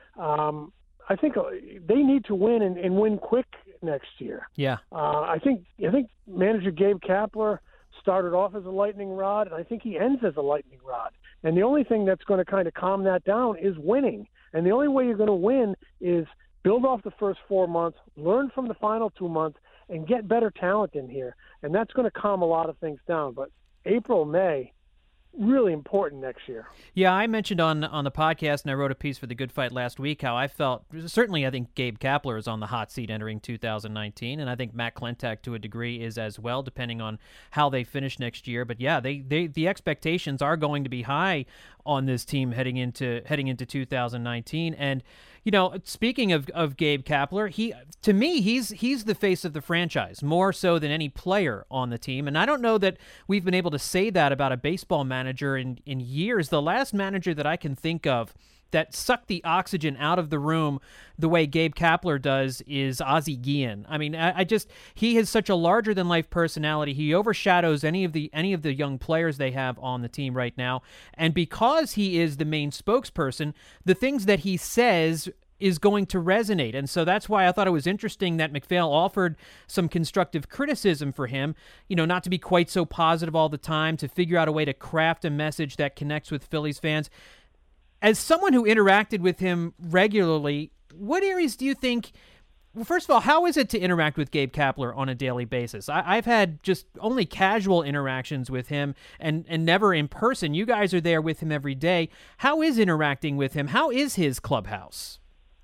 I think they need to win and win quick next year. Yeah. I think manager Gabe Kapler started off as a lightning rod, and I think he ends as a lightning rod. And the only thing that's going to kind of calm that down is winning. And the only way you're going to win is build off the first 4 months, learn from the final 2 months, and get better talent in here. And that's going to calm a lot of things down. But April, May, really important next year. Yeah, I mentioned on the podcast, and I wrote a piece for The Good Fight last week, how I felt, certainly I think Gabe Kapler is on the hot seat entering 2019, and I think Matt Klentak to a degree is as well, depending on how they finish next year. But yeah, the expectations are going to be high on this team heading into 2019. And speaking of Gabe Kapler, to me he's the face of the franchise more so than any player on the team. And I don't know that we've been able to say that about a baseball manager in years. The last manager that I can think of that sucked the oxygen out of the room the way Gabe Kapler does is Ozzie Guillen. I mean, he has such a larger-than-life personality. He overshadows any of the young players they have on the team right now. And because he is the main spokesperson, the things that he says is going to resonate. And so that's why I thought it was interesting that McPhail offered some constructive criticism for him, not to be quite so positive all the time, to figure out a way to craft a message that connects with Phillies fans. As someone who interacted with him regularly, what areas do you think, well, first of all, how is it to interact with Gabe Kapler on a daily basis? I've had just only casual interactions with him and never in person. You guys are there with him every day. How is interacting with him? How is his clubhouse?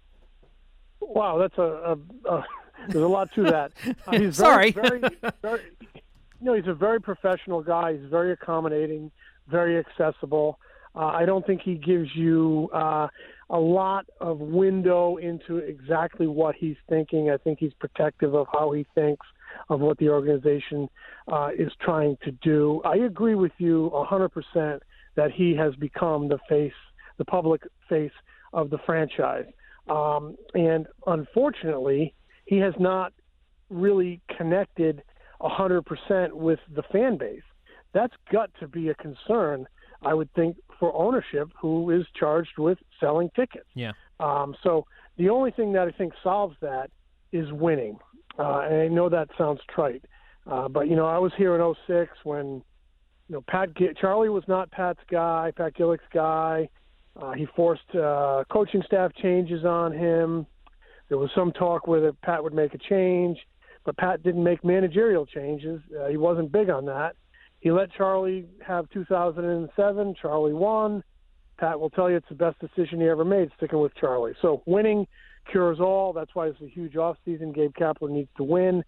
Wow, that's there's a lot to that. He's he's a very professional guy. He's very accommodating. very accessible. I don't think he gives you a lot of window into exactly what he's thinking. I think he's protective of how he thinks, of what the organization is trying to do. I agree with you 100% that he has become the public face of the franchise. And unfortunately, he has not really connected 100% with the fan base. That's got to be a concern, I would think, for ownership, who is charged with selling tickets. Yeah. So the only thing that I think solves that is winning. And I know that sounds trite, but I was here in 2006 when Charlie was not Pat Gillick's guy. He forced coaching staff changes on him. There was some talk whether Pat would make a change, but Pat didn't make managerial changes. He wasn't big on that. He let Charlie have 2007. Charlie won. Pat will tell you it's the best decision he ever made, sticking with Charlie. So winning cures all. That's why it's a huge offseason. Gabe Kapler needs to win.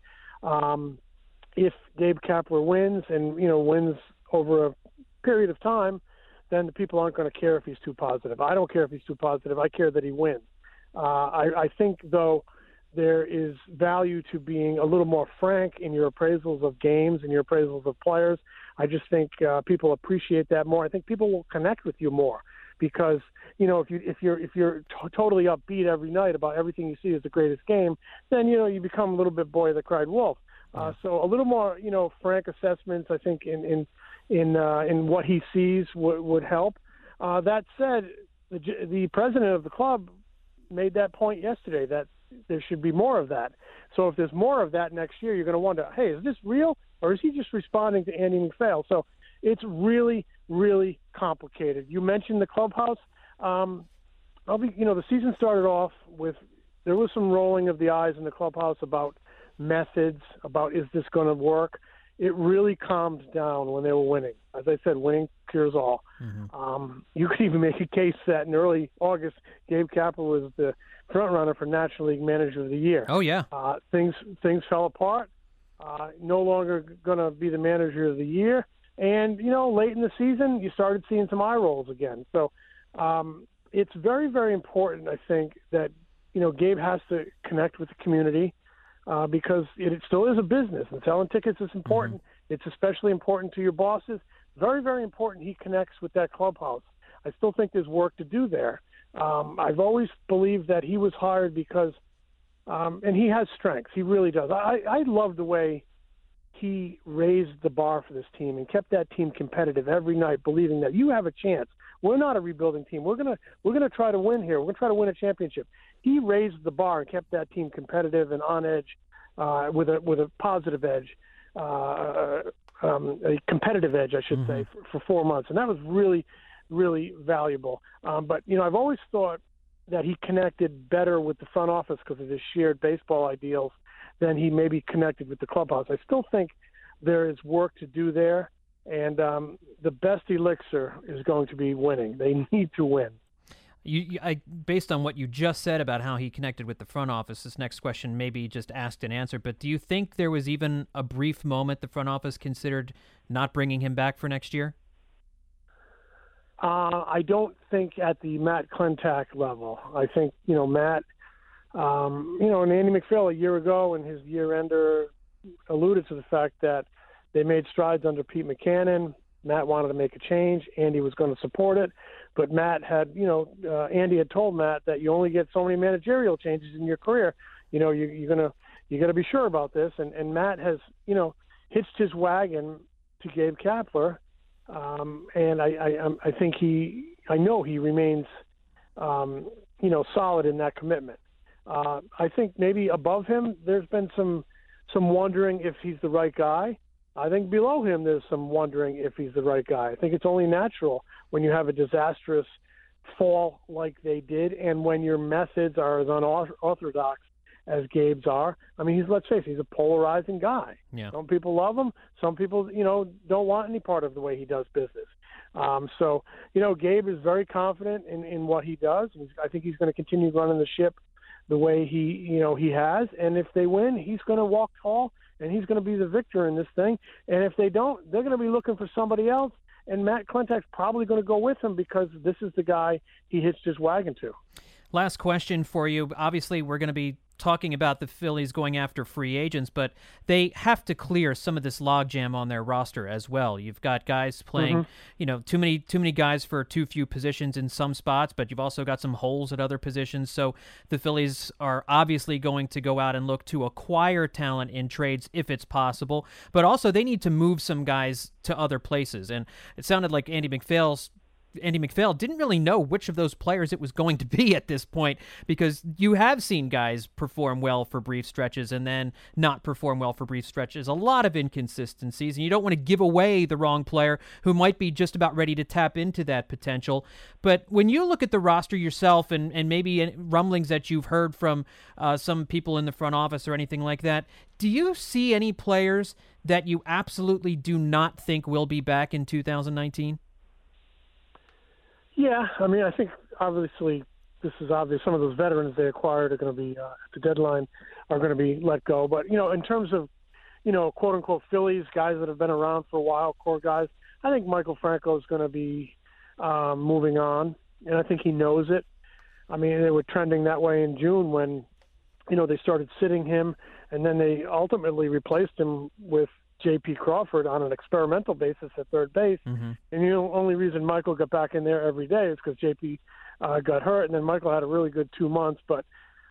If Gabe Kapler wins and wins over a period of time, then the people aren't going to care if he's too positive. I don't care if he's too positive. I care that he wins. I think, though, there is value to being a little more frank in your appraisals of games and your appraisals of players. I just think people appreciate that more. I think people will connect with you more because if you're totally upbeat every night about everything you see as the greatest game, then you become a little bit boy that cried wolf. So a little more frank assessments, I think, in what he sees would help. That said, the president of the club made that point yesterday that there should be more of that. So if there's more of that next year, you're going to wonder, hey, is this real or is he just responding to Andy MacPhail? So it's really, really complicated. You mentioned the clubhouse. The season started off with there was some rolling of the eyes in the clubhouse about methods, about is this going to work. It really calmed down when they were winning. As I said, winning cures all. Mm-hmm. You could even make a case that in early August, Gabe Kapler was the front runner for National League Manager of the Year. Oh, yeah. Things fell apart. No longer going to be the Manager of the Year. And, late in the season, you started seeing some eye rolls again. So it's very, very important, I think, that, Gabe has to connect with the community. Because it still is a business, and selling tickets is important. Mm-hmm. It's especially important to your bosses. Very, very important he connects with that clubhouse. I still think there's work to do there. I've always believed that he was hired because and he has strengths. He really does. I love the way he raised the bar for this team and kept that team competitive every night, believing that you have a chance. We're not a rebuilding team. We're gonna try to win here. We're gonna try to win a championship. He raised the bar and kept that team competitive and on edge, with a positive edge, a competitive edge, I should say, for 4 months, and that was really, really valuable. But I've always thought that he connected better with the front office because of his shared baseball ideals than he maybe connected with the clubhouse. I still think there is work to do there. And the best elixir is going to be winning. They need to win. Based on what you just said about how he connected with the front office, this next question may be just asked and answered, but do you think there was even a brief moment the front office considered not bringing him back for next year? I don't think at the Matt Klentak level. I think, Matt, and Andy MacPhail a year ago in his year-ender alluded to the fact that they made strides under Pete Mackanin. Matt wanted to make a change. Andy was going to support it. But Matt had, Andy had told Matt that you only get so many managerial changes in your career. You got to be sure about this. And Matt has, hitched his wagon to Gabe Kapler. And I think I know he remains, solid in that commitment. I think maybe above him, there's been some wondering if he's the right guy. I think below him, there's some wondering if he's the right guy. I think it's only natural when you have a disastrous fall like they did, and when your methods are as unorthodox as Gabe's are. I mean, let's face it, he's a polarizing guy. Yeah. Some people love him. Some people, don't want any part of the way he does business. So, Gabe is very confident in what he does. I think he's going to continue running the ship the way he has. And if they win, he's going to walk tall, and he's going to be the victor in this thing. And if they don't, they're going to be looking for somebody else. and Matt Klentak's probably going to go with him because this is the guy he hitched his wagon to. Last question for you. Obviously, we're going to be talking about the Phillies going after free agents, but they have to clear some of this logjam on their roster as well. You've got guys playing, too many guys for too few positions in some spots, but you've also got some holes at other positions. So the Phillies are obviously going to go out and look to acquire talent in trades if it's possible, but also they need to move some guys to other places. And it sounded like Andy MacPhail didn't really know which of those players it was going to be at this point, because you have seen guys perform well for brief stretches and then not perform well for brief stretches. A lot of inconsistencies, and you don't want to give away the wrong player who might be just about ready to tap into that potential. But when you look at the roster yourself and maybe rumblings that you've heard from some people in the front office or anything like that, do you see any players that you absolutely do not think will be back in 2019? Yeah, I mean, I think obviously this is obvious. Some of those veterans they acquired are going to be at the deadline are going to be let go. But in terms of quote unquote Phillies, guys that have been around for a while, core guys, I think Michael Franco is going to be moving on, and I think he knows it. I mean, they were trending that way in June when they started sitting him, and then they ultimately replaced him with J.P. Crawford on an experimental basis at third base. Mm-hmm. And the only reason Michael got back in there every day is because J.P. got hurt, and then Michael had a really good 2 months. But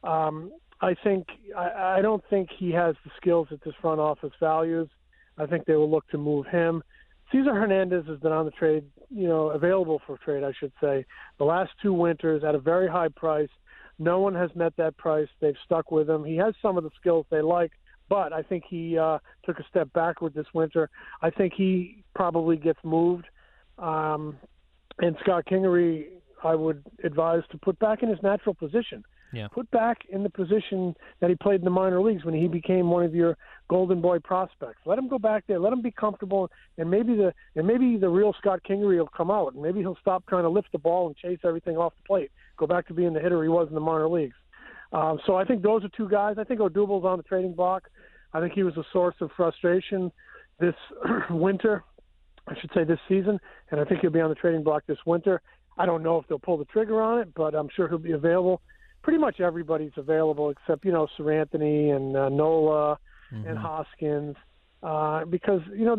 I don't think he has the skills that this front office values. I think they will look to move him. Cesar Hernandez has been on the trade, available for trade, I should say, the last 2 winters at a very high price. No one has met that price. They've stuck with him. He has some of the skills they like, but I think he took a step backward this winter. I think he probably gets moved. And Scott Kingery, I would advise to put back in his natural position. Yeah. Put back in the position that he played in the minor leagues when he became one of your golden boy prospects. Let him go back there. Let him be comfortable, and maybe the real Scott Kingery will come out. And maybe he'll stop trying to lift the ball and chase everything off the plate. Go back to being the hitter he was in the minor leagues. So I think those are 2 guys. I think Odubel's on the trading block. I think he was a source of frustration this winter, I should say this season, and I think he'll be on the trading block this winter. I don't know if they'll pull the trigger on it, but I'm sure he'll be available. Pretty much everybody's available except, Sir Anthony and Nola and Hoskins, because,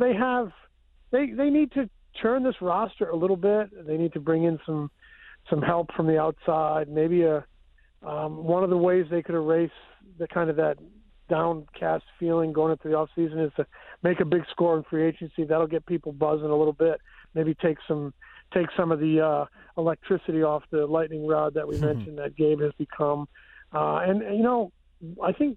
they need to churn this roster a little bit. They need to bring in some help from the outside. Maybe one of the ways they could erase the kind of that downcast feeling going into the offseason is to make a big score in free agency. That'll get people buzzing a little bit. Maybe take some of the electricity off the lightning rod that we mentioned that Gabe has become. I think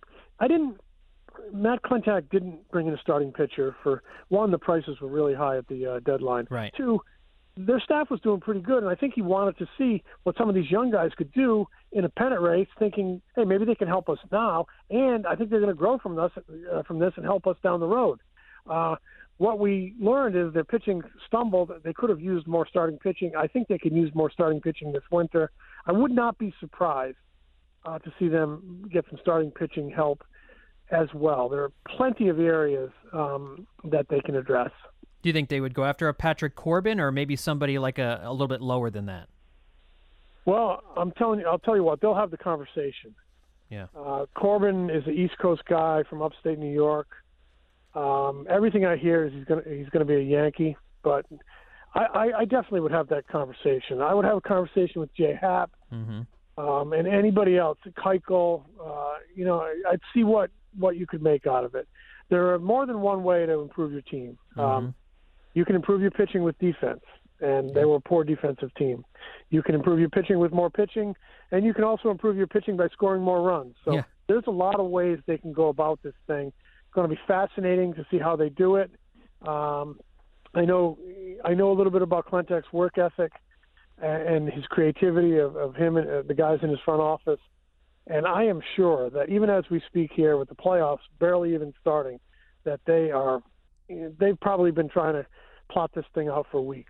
Matt Klentak didn't bring in a starting pitcher for one. The prices were really high at the deadline. Right. 2, their staff was doing pretty good, and I think he wanted to see what some of these young guys could do in a pennant race, thinking, hey, maybe they can help us now, and I think they're going to grow from this and help us down the road. What we learned is their pitching stumbled. They could have used more starting pitching. I think they can use more starting pitching this winter. I would not be surprised to see them get some starting pitching help as well. There are plenty of areas that they can address. Do you think they would go after a Patrick Corbin or maybe somebody like a little bit lower than that? Well, I'll tell you what, they'll have the conversation. Yeah. Corbin is an East Coast guy from upstate New York. Everything I hear is he's gonna be a Yankee, but I definitely would have that conversation. I would have a conversation with Jay Happ, and anybody else, Keuchel. I'd see what you could make out of it. There are more than one way to improve your team. You can improve your pitching with defense, and they were a poor defensive team. You can improve your pitching with more pitching, and you can also improve your pitching by scoring more runs. So there's a lot of ways they can go about this thing. It's going to be fascinating to see how they do it. I know a little bit about Klentak's work ethic and his creativity of him and the guys in his front office. And I am sure that even as we speak here with the playoffs barely even starting, that they've probably been trying to plot this thing out for weeks.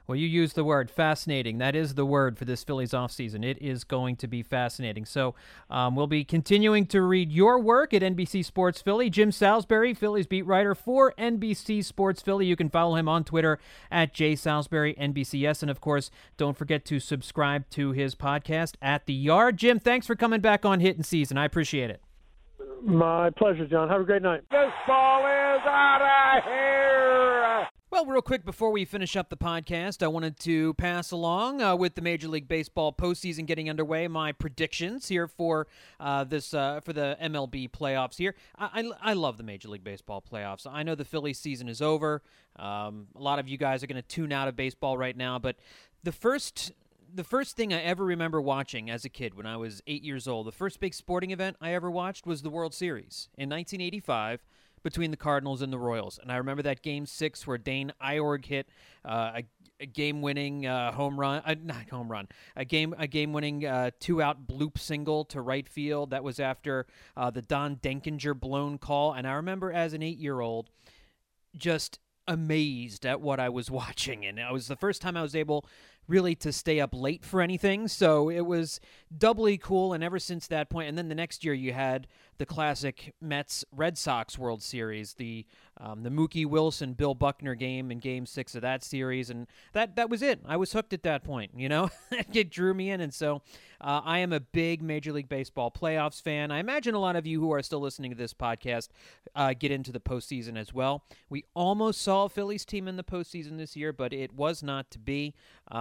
Well, you used the word fascinating. That is the word for this Phillies offseason. It is going to be fascinating. So we'll be continuing to read your work at NBC Sports Philly. Jim Salisbury, Phillies beat writer for NBC Sports Philly. You can follow him on Twitter at JSalisburyNBCS. And, of course, don't forget to subscribe to his podcast at The Yard. Jim, thanks for coming back on Hitting Season. I appreciate it. My pleasure, John. Have a great night. This ball is out of here. Well, real quick before we finish up the podcast, I wanted to pass along with the Major League Baseball postseason getting underway my predictions here for for the MLB playoffs here. I love the Major League Baseball playoffs. I know the Phillies season is over. A lot of you guys are going to tune out of baseball right now, but the first thing I ever remember watching as a kid when I was 8 years old, the first big sporting event I ever watched was the World Series in 1985 between the Cardinals and the Royals. And I remember that Game 6 where Dane Iorg hit a game-winning home run, a game-winning two-out bloop single to right field. That was after the Don Denkinger blown call. And I remember as an 8-year-old just amazed at what I was watching. And it was the first time I was able really to stay up late for anything, so it was doubly cool. And ever since that point, and then the next year you had the classic Mets-Red Sox World Series, the Mookie Wilson-Bill Buckner game in Game 6 of that series, and that was it. I was hooked at that point, you know? It drew me in, and so I am a big Major League Baseball playoffs fan. I imagine a lot of you who are still listening to this podcast get into the postseason as well. We almost saw a Phillies team in the postseason this year, but it was not to be.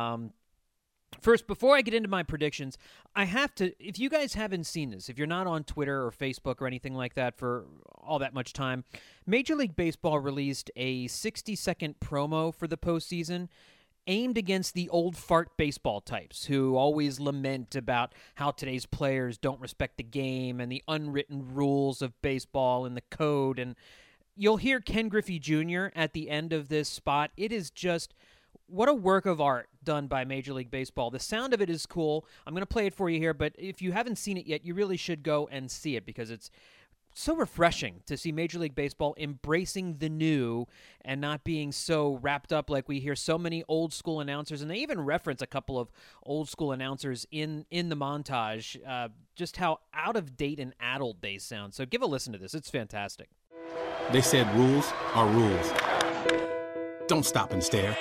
First, before I get into my predictions, I have to, if you guys haven't seen this, if you're not on Twitter or Facebook or anything like that for all that much time, Major League Baseball released a 60-second promo for the postseason aimed against the old fart baseball types who always lament about how today's players don't respect the game and the unwritten rules of baseball and the code. And you'll hear Ken Griffey Jr. at the end of this spot. It is just... what a work of art done by Major League Baseball. The sound of it is cool. I'm going to play it for you here, but if you haven't seen it yet, you really should go and see it because it's so refreshing to see Major League Baseball embracing the new and not being so wrapped up like we hear so many old school announcers, and they even reference a couple of old school announcers in the montage, just how out of date and addled they sound. So give a listen to this. It's fantastic. They said rules are rules. Don't stop and stare.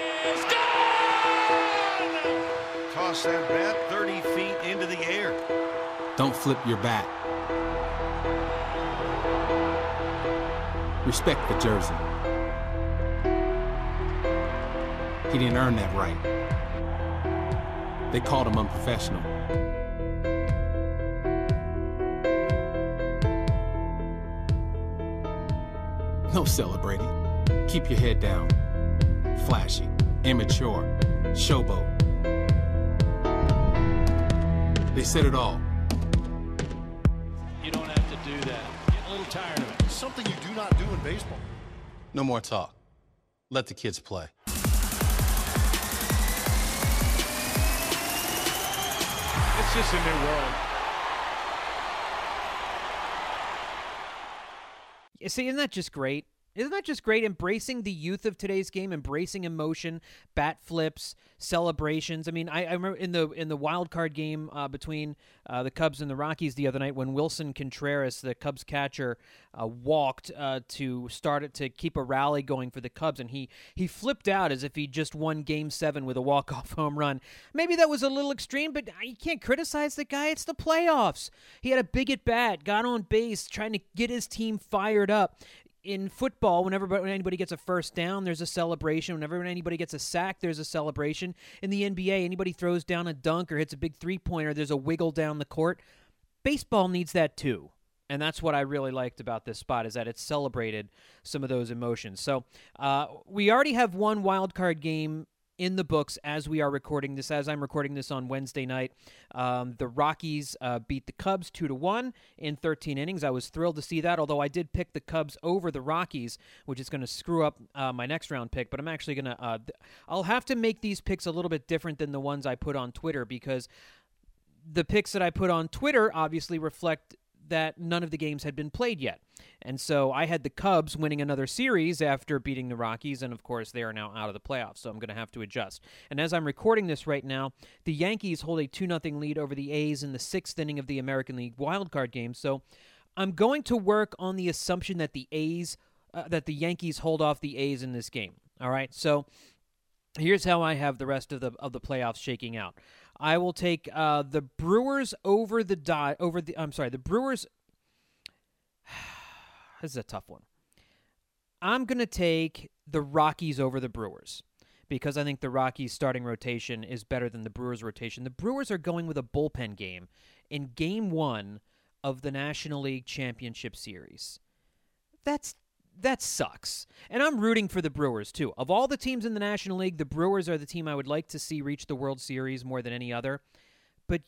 Toss that bat 30 feet into the air. Don't flip your bat. Respect the jersey. He didn't earn that right. They called him unprofessional. No celebrating. Keep your head down. Flashy, immature, showboat. They said it all. You don't have to do that. Get a little tired of it. Something you do not do in baseball. No more talk. Let the kids play. It's just a new world. You see, isn't that just great? Isn't that just great? Embracing the youth of today's game, embracing emotion, bat flips, celebrations. I mean, I remember in the wild card game between the Cubs and the Rockies the other night when Wilson Contreras, the Cubs catcher, walked to keep a rally going for the Cubs, and he flipped out as if he just won Game 7 with a walk-off home run. Maybe that was a little extreme, but you can't criticize the guy. It's the playoffs. He had a big at bat, got on base, trying to get his team fired up. In football, when anybody gets a first down, there's a celebration. Whenever anybody gets a sack, there's a celebration. In the NBA, anybody throws down a dunk or hits a big three-pointer, there's a wiggle down the court. Baseball needs that too. And that's what I really liked about this spot, is that it celebrated some of those emotions. So we already have one wild card game in the books as we are recording this. As I'm recording this on Wednesday night, the Rockies beat the Cubs 2-1 in 13 innings. I was thrilled to see that, although I did pick the Cubs over the Rockies, which is going to screw up my next round pick. But I'm actually going to I'll have to make these picks a little bit different than the ones I put on Twitter, because the picks that I put on Twitter obviously reflect that none of the games had been played yet. And so I had the Cubs winning another series after beating the Rockies, and of course they are now out of the playoffs, so I'm going to have to adjust. And as I'm recording this right now, the Yankees hold a 2-0 lead over the A's in the 6th inning of the American League wildcard game, so I'm going to work on the assumption that the Yankees hold off the A's in this game. All right, so here's how I have the rest of the playoffs shaking out. I will take the Brewers over the Brewers. This is a tough one. I'm going to take the Rockies over the Brewers because I think the Rockies' starting rotation is better than the Brewers' rotation. The Brewers are going with a bullpen game in Game 1 of the National League Championship Series. That sucks. And I'm rooting for the Brewers, too. Of all the teams in the National League, the Brewers are the team I would like to see reach the World Series more than any other. But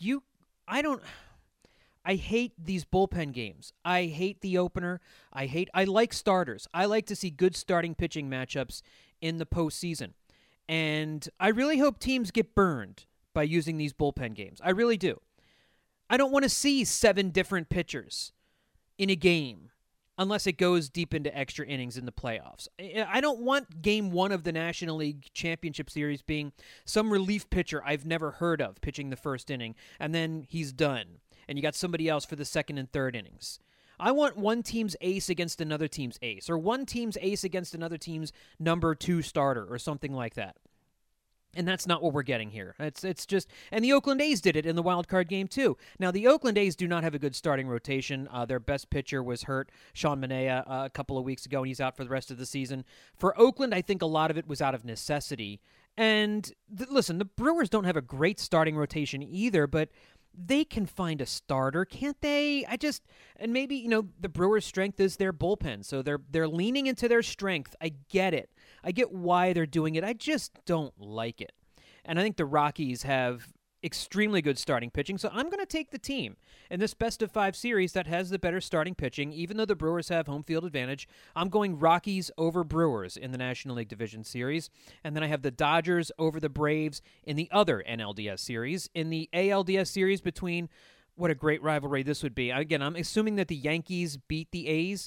I hate these bullpen games. I hate the opener. I like starters. I like to see good starting pitching matchups in the postseason. And I really hope teams get burned by using these bullpen games. I really do. I don't want to see 7 different pitchers in a game unless it goes deep into extra innings in the playoffs. I don't want Game 1 of the National League Championship Series being some relief pitcher I've never heard of pitching the first inning, and then he's done, and you got somebody else for the second and third innings. I want one team's ace against another team's ace, or one team's ace against another team's number 2 starter, or something like that. And that's not what we're getting here. It's just, and the Oakland A's did it in the wild card game too. Now the Oakland A's do not have a good starting rotation. Their best pitcher was hurt, Sean Manaea, a couple of weeks ago, and he's out for the rest of the season. For Oakland, I think a lot of it was out of necessity. And listen, the Brewers don't have a great starting rotation either, but they can find a starter, can't they? And maybe, the Brewers' strength is their bullpen, so they're leaning into their strength. I get it. I get why they're doing it. I just don't like it. And I think the Rockies have extremely good starting pitching, so I'm going to take the team in this best-of-5 series that has the better starting pitching. Even though the Brewers have home field advantage, I'm going Rockies over Brewers in the National League Division Series. And then I have the Dodgers over the Braves in the other NLDS series. In the ALDS series between, what a great rivalry this would be. Again, I'm assuming that the Yankees beat the A's.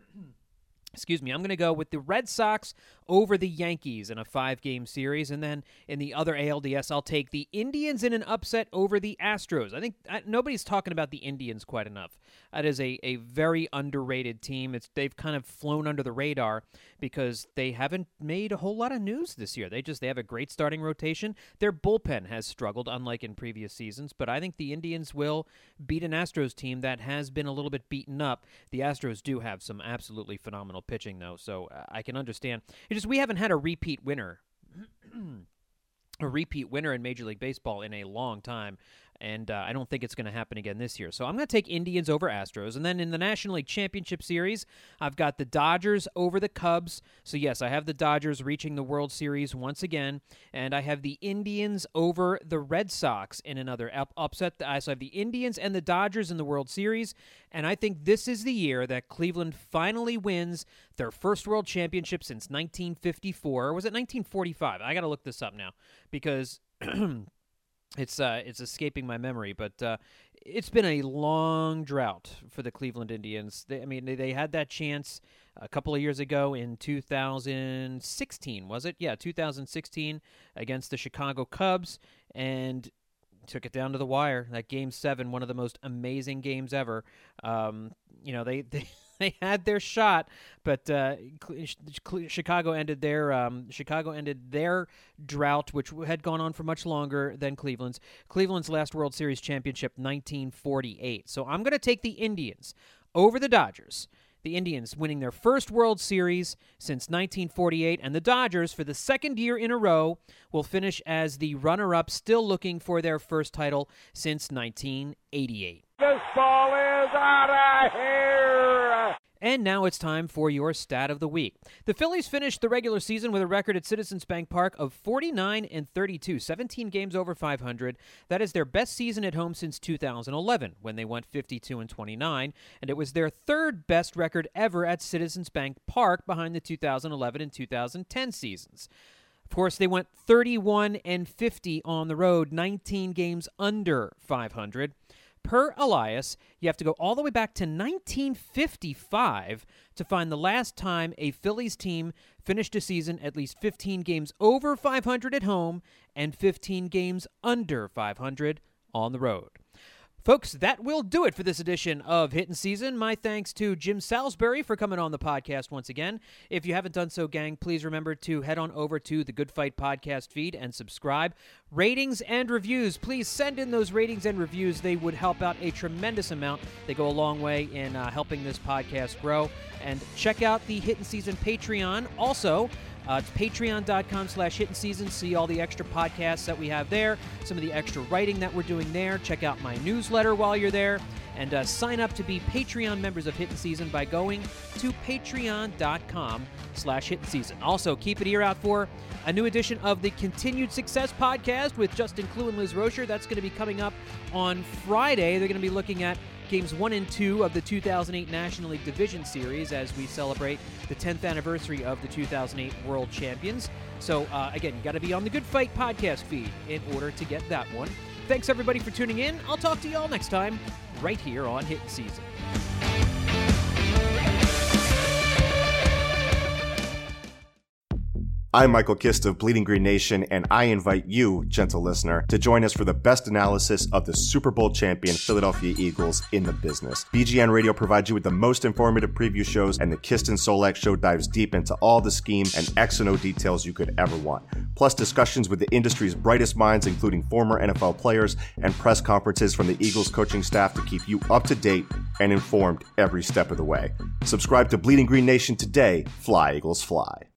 I'm going to go with the Red Sox over the Yankees in a 5-game series. And then in the other ALDS, I'll take the Indians in an upset over the Astros. I think nobody's talking about the Indians quite enough. That is a very underrated team. They've kind of flown under the radar because they haven't made a whole lot of news this year. They have a great starting rotation. Their bullpen has struggled, unlike in previous seasons. But I think the Indians will beat an Astros team that has been a little bit beaten up. The Astros do have some absolutely phenomenal pitching, though, so I can understand. We haven't had a repeat winner in Major League Baseball in a long time, and I don't think it's going to happen again this year. So I'm going to take Indians over Astros. And then in the National League Championship Series, I've got the Dodgers over the Cubs. So yes, I have the Dodgers reaching the World Series once again, and I have the Indians over the Red Sox in another upset. So I have the Indians and the Dodgers in the World Series, and I think this is the year that Cleveland finally wins their first World Championship since 1954. Or was it 1945? I got to look this up now because it's escaping my memory, but it's been a long drought for the Cleveland Indians. They had that chance a couple of years ago in 2016, was it? Yeah, 2016 against the Chicago Cubs, and took it down to the wire. That Game 7, one of the most amazing games ever. They had their shot, but Chicago ended their drought, which had gone on for much longer than Cleveland's. Cleveland's last World Series championship, 1948. So I'm going to take the Indians over the Dodgers. The Indians winning their first World Series since 1948, and the Dodgers, for the second year in a row, will finish as the runner-up, still looking for their first title since 1988. This ball is out of here! And now it's time for your stat of the week. The Phillies finished the regular season with a record at Citizens Bank Park of 49-32, 17 games over 500. That is their best season at home since 2011, when they went 52-29, and it was their third best record ever at Citizens Bank Park behind the 2011 and 2010 seasons. Of course, they went 31-50 on the road, 19 games under 500. Per Elias, you have to go all the way back to 1955 to find the last time a Phillies team finished a season at least 15 games over 500 at home and 15 games under 500 on the road. Folks, that will do it for this edition of Hittin' Season. My thanks to Jim Salisbury for coming on the podcast once again. If you haven't done so, gang, please remember to head on over to the Good Fight podcast feed and subscribe. Ratings and reviews. Please send in those ratings and reviews. They would help out a tremendous amount. They go a long way in helping this podcast grow. And check out the Hittin' Season Patreon. Also, it's patreon.com/hittinseason. See all the extra podcasts that we have there, some of the extra writing that we're doing there. Check out my newsletter while you're there, and sign up to be Patreon members of Hittin' Season by going to patreon.com/hittinseason. Also, keep an ear out for a new edition of the Continued Success podcast with Justin Clue and Liz Rocher. That's going to be coming up on Friday. They're going to be looking at Games 1 and 2 of the 2008 National League Division Series as we celebrate the 10th anniversary of the 2008 World Champions. So, again, you got to be on the Good Fight podcast feed in order to get that one. Thanks, everybody, for tuning in. I'll talk to you all next time right here on Hittin' Season. I'm Michael Kist of Bleeding Green Nation, and I invite you, gentle listener, to join us for the best analysis of the Super Bowl champion Philadelphia Eagles in the business. BGN Radio provides you with the most informative preview shows, and the Kist and Solak show dives deep into all the scheme and X and O details you could ever want. Plus discussions with the industry's brightest minds, including former NFL players, and press conferences from the Eagles coaching staff to keep you up to date and informed every step of the way. Subscribe to Bleeding Green Nation today. Fly, Eagles, fly.